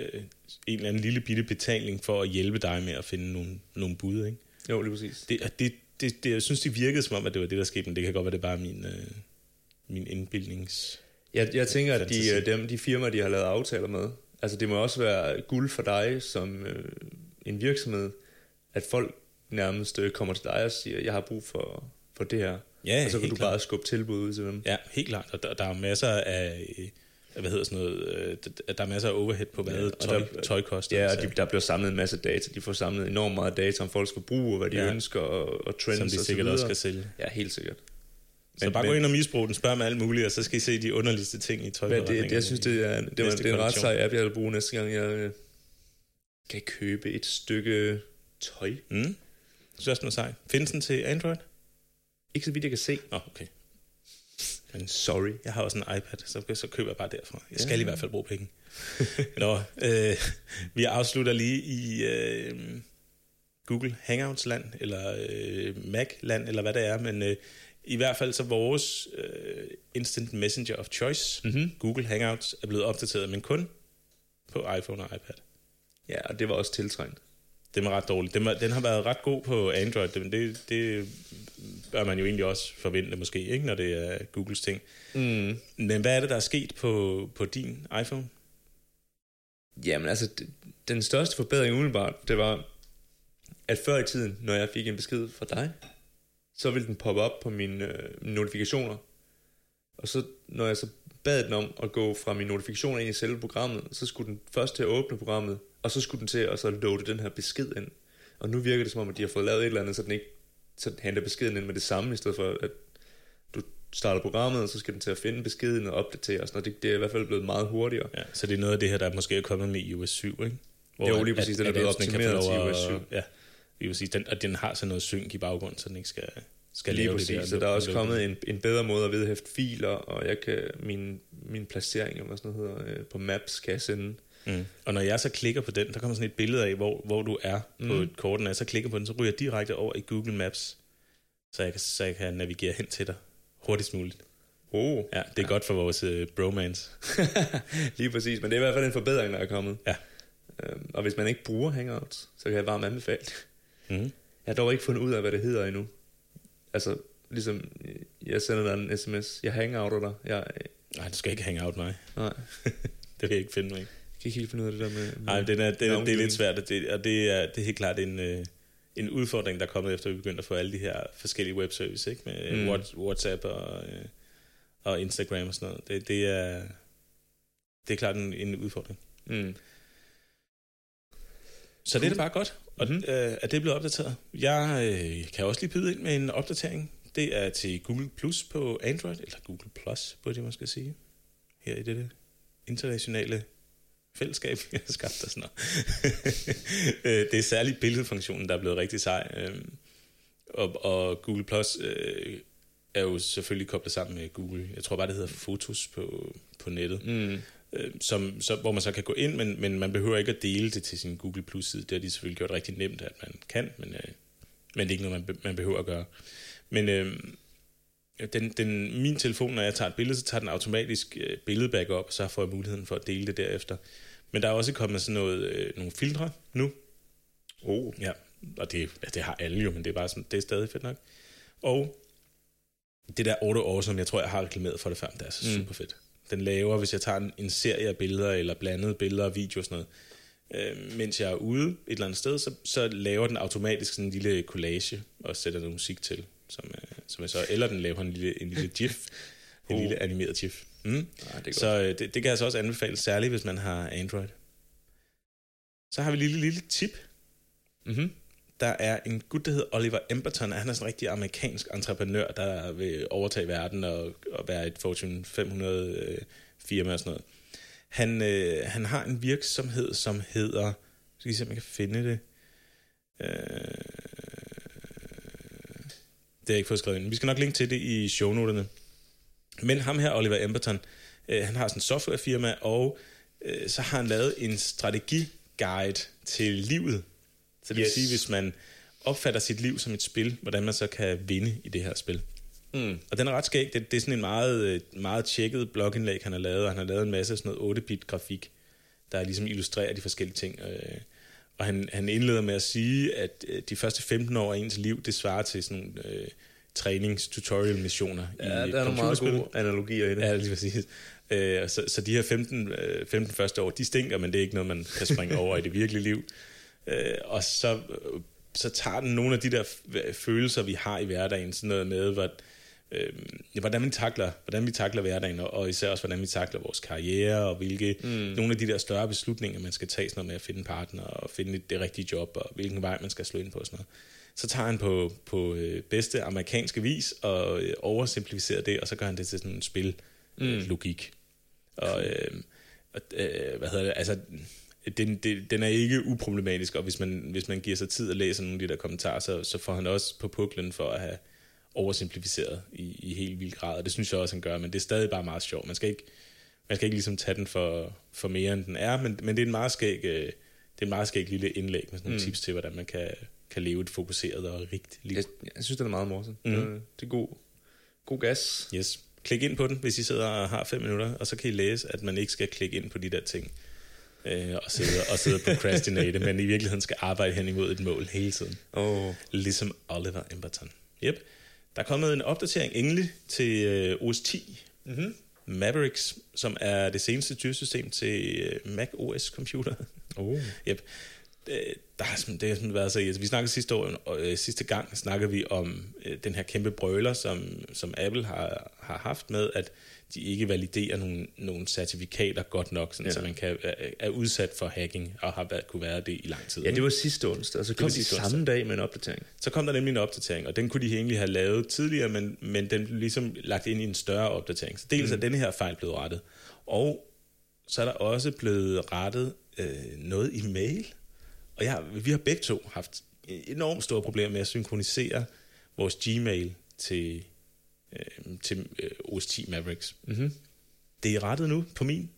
en eller anden lille bitte betaling for at hjælpe dig med at finde nogle, nogle bud, ikke? Jo, lige præcis. Det, det, det, det, jeg synes, det virkede som om, at det var det, der skete, men det kan godt være, det er bare min, øh, min indbildnings... Jeg, jeg tænker, at de, dem, de firmaer, de har lavet aftaler med, altså det må også være guld for dig som øh, en virksomhed, at folk nærmest øh, kommer til dig og siger, jeg har brug for... for det her, Ja, og så kan du klart. bare skubbe tilbud ud til dem. Ja, helt klart. Og der, der er masser af, hvad hedder sådan noget, der er masser af overhead på, hvad ja, tøj, der, tøj koster. Ja, og de, der bliver samlet en masse data. De får samlet enormt meget data om folks forbrug, og hvad de ja. ønsker, og, og trends og som de sikkert også skal sælge. Ja, helt sikkert. Så men, bare gå ind og misbrug den, spørg med alt muligt, og så skal I se de underligste ting i tøjforretningen. Det, det, jeg synes, det er, det var, det er en ret sej app, jeg vil bruge næste gang, jeg kan købe et stykke tøj. Mm. Det synes også noget sejt. Findes den til Android? Ikke så vidt, jeg kan se. Nå, oh, okay. Men sorry. Jeg har også en iPad, så, så køber jeg bare derfra. Jeg skal ja. i hvert fald bruge penge. Nå, øh, vi afslutter lige i øh, Google Hangouts-land, eller øh, Mac-land, eller hvad det er, men øh, i hvert fald så vores øh, Instant Messenger of Choice, mm-hmm. Google Hangouts, er blevet opdateret, men kun på iPhone og iPad. Ja, og det var også tiltrængt. Det var ret dårligt. Den, var, den har været ret god på Android, men det, det bør man jo egentlig også forvente måske, ikke, når det er Googles ting. Mm. Men hvad er det, der er sket på, på din iPhone? Jamen altså, den største forbedring umiddelbart, det var, at før i tiden, når jeg fik en besked fra dig, så ville den poppe op på mine øh, notifikationer. Og så, når jeg så bad den om at gå fra mine notifikationer ind i selve programmet, så skulle den først til at åbne programmet, og så skulle den til at så loade den her besked ind. Og nu virker det som om, at de har fået lavet et eller andet, så den ikke så den henter beskeden ind med det samme, i stedet for at du starter programmet, og så skal den til at finde beskeden og opdatere. Og det, det er i hvert fald blevet meget hurtigere. Ja, så det er noget af det her, der måske er kommet med i i O S syv, ikke? Hvor det er jo lige præcis, at, den er blevet optimeret til i O S syv. Ja, det vil sige, den, at den har sådan noget sync i baggrund, så den ikke skal, skal lige lave præcis, det der. Så der er også kommet en, en bedre måde at vedhæfte filer, og jeg kan, min, min placering, eller hvad sådan noget hedder, på Maps kan jeg sende. Mm. Og når jeg så klikker på den, der kommer sådan et billede af, hvor, hvor du er mm. på et kort, når jeg så klikker på den, så ryger jeg direkte over i Google Maps, så jeg kan, så jeg kan navigere hen til dig hurtigst muligt. Oh. Ja, det er ja. godt for vores uh, bromance. Lige præcis, men det er i hvert fald en forbedring, der er kommet. Ja. Øhm, og hvis man ikke bruger Hangouts, så kan jeg varmt anbefale det. Mm. Jeg har dog ikke fundet ud af, hvad det hedder endnu. Altså, ligesom, jeg sender dig en sms, jeg hangouter dig. Jeg, Nej, du skal ikke hangout mig. Nej. Det vil jeg ikke finde mig. Jeg kan ikke helt finde ud af det der med... med Nej, det er, det, er, det er lidt svært, og det, og det, er, det er helt klart en, øh, en udfordring, der er kommet efter, at vi begyndte at få alle de her forskellige webservices, ikke? Med mm. WhatsApp og, øh, og Instagram og sådan noget. Det, det, er, det er klart en, en udfordring. Mm. Så cool. Det er det bare godt, og mm-hmm. øh, at det er blevet opdateret. Jeg øh, kan også lige byde ind med en opdatering. Det er til Google Plus på Android, eller Google Plus, burde jeg måske sige, her i dette internationale fællesskab, jeg har skabt og sådan noget. Det er særligt billedfunktionen, der er blevet rigtig sej. Og, og Google Plus øh, er jo selvfølgelig koblet sammen med Google. Jeg tror bare, det hedder Fotos på, på nettet. Mm. Øh, som, så, hvor man så kan gå ind, men, men man behøver ikke at dele det til sin Google Plus-side. Det har de selvfølgelig gjort rigtig nemt, at man kan, men, øh, men det er ikke noget, man, man behøver at gøre. Men øh, den, den, min telefon, når jeg tager et billede, så tager den automatisk øh, billedbackup, og så får jeg muligheden for at dele det derefter. Men der er også kommet sådan noget, øh, nogle filtre nu. Oh. Ja, og det, ja, det har alle jo, men det er bare sådan, det er stadig fedt nok. Og det der Auto Awesome, jeg tror, jeg har reklameret for det før, det er så mm. super fedt. Den laver, hvis jeg tager en, en serie af billeder, eller blandede billeder og video og sådan noget, øh, mens jeg er ude et eller andet sted, så, så laver den automatisk sådan en lille collage, og sætter noget musik til, som, øh, som jeg så, eller den laver en lille, en lille gif, en oh. lille animeret gif. Mm. Ah, det så øh, det, det kan jeg så også anbefale, særligt hvis man har Android. Så har vi et lille, lille tip. Mm-hmm. Der er en gut, der hedder Oliver Emberton, han er sådan en rigtig amerikansk entreprenør, der vil overtage verden og, og være et Fortune fem hundrede øh, firma og sådan noget. Han, øh, han har en virksomhed, som hedder, skal I se, om jeg kan finde det. Øh, det har jeg ikke fået skrevet ind. Vi skal nok linke til det i shownoterne. Men ham her, Oliver Emberton, øh, han har sådan en softwarefirma, og øh, så har han lavet en strategiguide til livet. Så det yes. vil sige, hvis man opfatter sit liv som et spil, hvordan man så kan vinde i det her spil. Mm. Og den er ret skæg. Det, det er sådan en meget, meget tjekket blogindlæg, han har lavet, og han har lavet en masse sådan noget otte bit grafik, der ligesom illustrerer de forskellige ting. Og han, han indleder med at sige, at de første femten år af ens liv, det svarer til sådan nogle øh, trænings-tutorial-missioner. Ja, i der er nogle meget gode analogier i det. Ja, lige præcis. Øh, så, så de her femten, femten første år, de stinker, men det er ikke noget, man kan springe over i det virkelige liv. Øh, og så, så tager den nogle af de der følelser, vi har i hverdagen, sådan noget med, øh, hvordan vi takler, hvordan vi takler hverdagen, og især også, hvordan vi takler vores karriere, og hvilke, mm. nogle af de der større beslutninger, man skal tage, sådan noget med at finde en partner, og finde det rigtige job, og hvilken vej man skal slå ind på, og sådan noget. Så tager han på, på bedste amerikanske vis, og oversimplificerer det, og så gør han det til sådan en spil-logik. Mm. Og, øh, og øh, hvad hedder det, altså... Den, den, den er ikke uproblematisk, og hvis man, hvis man giver sig tid at læse nogle af de der kommentarer, så, så får han også på puklen for at have oversimplificeret i, i helt vild grad, og det synes jeg også, han gør, men det er stadig bare meget sjovt. Man skal ikke, man skal ikke ligesom tage den for, for mere, end den er, men, men det er en meget skæg, det er en meget skæg lille indlæg med sådan nogle mm. tips til, hvordan man kan, kan leve et fokuseret og rigtigt liv. Jeg, jeg synes, det er meget morsomt. Mm. Det er god, god gas. Yes. Klik ind på den, hvis I sidder og har fem minutter, og så kan I læse, at man ikke skal klikke ind på de der ting. Øh, og sidde og sidde og procrastinate, men i virkeligheden skal arbejde hen imod et mål hele tiden. Oh. Ligesom Oliver Emberton. Yep. Der er kommet en opdatering endelig til øh, O S ti. Mm-hmm. Mavericks, som er det seneste styresystem til øh, Mac O S computer. Oh. Yep. Det, der har det har sådan været så irriterende. Vi snakkede sidste år, og øh, sidste gang snakkede vi om øh, den her kæmpe brøler, som, som Apple har, har haft med, at de ikke validerer nogle, nogle certifikater godt nok, sådan, ja. Så man kan, er, er udsat for hacking, og har været, kunne være det i lang tid. Ja, det var sidste onsdag, og så kom de samme dag med en opdatering. Så kom der nemlig en opdatering, og den kunne de egentlig have lavet tidligere, men, men den blev ligesom lagt ind i en større opdatering. Så dels mm. er denne her fejl blevet rettet, og så er der også blevet rettet øh, noget i mail. Og jeg, vi har begge to haft enormt store problemer med at synkronisere vores Gmail til... Øh, til øh, O S ti Mavericks. Mm-hmm. Det er rettet nu på min.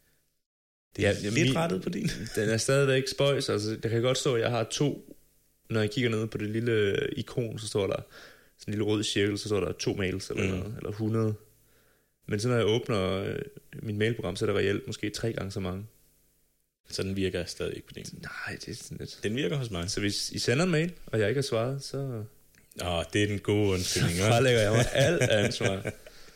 Det er ja, lidt min, rettet på din. Den er stadigvæk spøjs. Altså, der kan godt stå, at jeg har to. Når jeg kigger ned på det lille ikon, så står der sådan en lille rød cirkel, så står der to mails eller, mm. noget, eller hundrede. Men så når jeg åbner øh, min mailprogram, så er det reelt måske tre gange så mange. Så den virker stadig ikke på din? Nej, det er sådan lidt. Den virker hos mig. Så hvis I sender en mail, og jeg ikke har svaret, så... Åh, det er den gode undskyldning. Så frelægger jeg mig alt ansvar.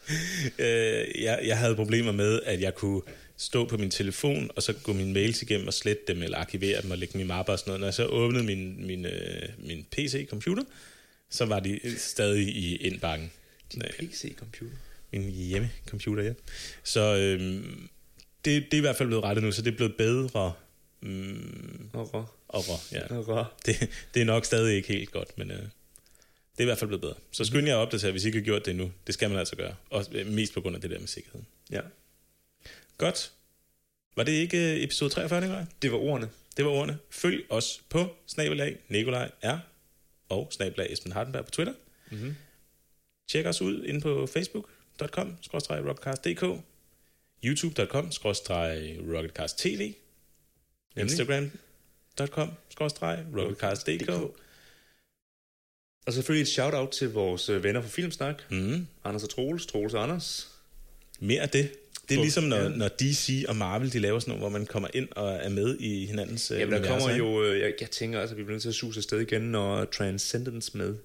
øh, jeg, jeg havde problemer med, at jeg kunne stå på min telefon, og så gå mine mails igennem og slette dem, eller arkivere dem og lægge dem i mapper og sådan noget. Når jeg så åbnede min, min, øh, min P C-computer, så var de stadig i indbakken. Din P C-computer? Min hjemmecomputer, ja. Så øh, det, det er i hvert fald blevet rettet nu, så det er blevet bedre. Mm, og rå. Og rå, ja. Og rå. Det, det er nok stadig ikke helt godt, men... Øh, det er i hvert fald blevet bedre. Så skynd jer at opdatere, hvis I ikke har gjort det endnu. Det skal man altså gøre. Og mest på grund af det der med sikkerheden. Ja. Godt. Var det ikke episode treogfyrre, Nikolaj? Det var ordene. Det var ordene. Følg os på snabelag Nikolaj R og snabelag Esben Hardenberg på Twitter. Mm-hmm. Tjek os ud inde på facebook punktum com skråstreg rocketcast punktum d k, youtube punktum com skråstreg rocketcast punktum t v, instagram punktum com skråstreg rocketcast punktum d k. Og selvfølgelig et shout-out til vores venner fra Filmsnak. Mm. Anders og Troels, Troels og Anders. Mere af det. Det er ligesom, når, når D C og Marvel, de laver sådan noget, hvor man kommer ind og er med i hinandens universer. Jamen, der kommer jo... Jeg, jeg tænker altså, at vi bliver nødt til at suse afsted igen, når Transcendence med.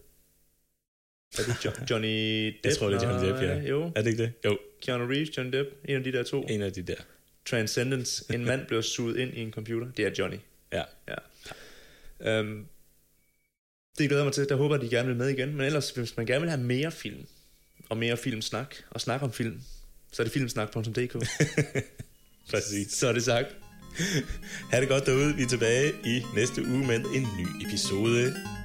Er det jo- Johnny Depp? Jeg tror, det er Johnny Depp, ja. Jo. Er det ikke det? Jo. Keanu Reeves, Johnny Depp. En af de der to. En af de der. Transcendence. En mand bliver suget ind i en computer. Det er Johnny. Ja. Ja. Um, Det glæder mig til. Der håber, at de gerne vil med igen. Men ellers, hvis man gerne vil have mere film, og mere filmsnak, og snakke om film, så er det filmsnak punktum d k. Præcis. Så er det sagt. Ha' det godt derude. Vi er tilbage i næste uge med en ny episode.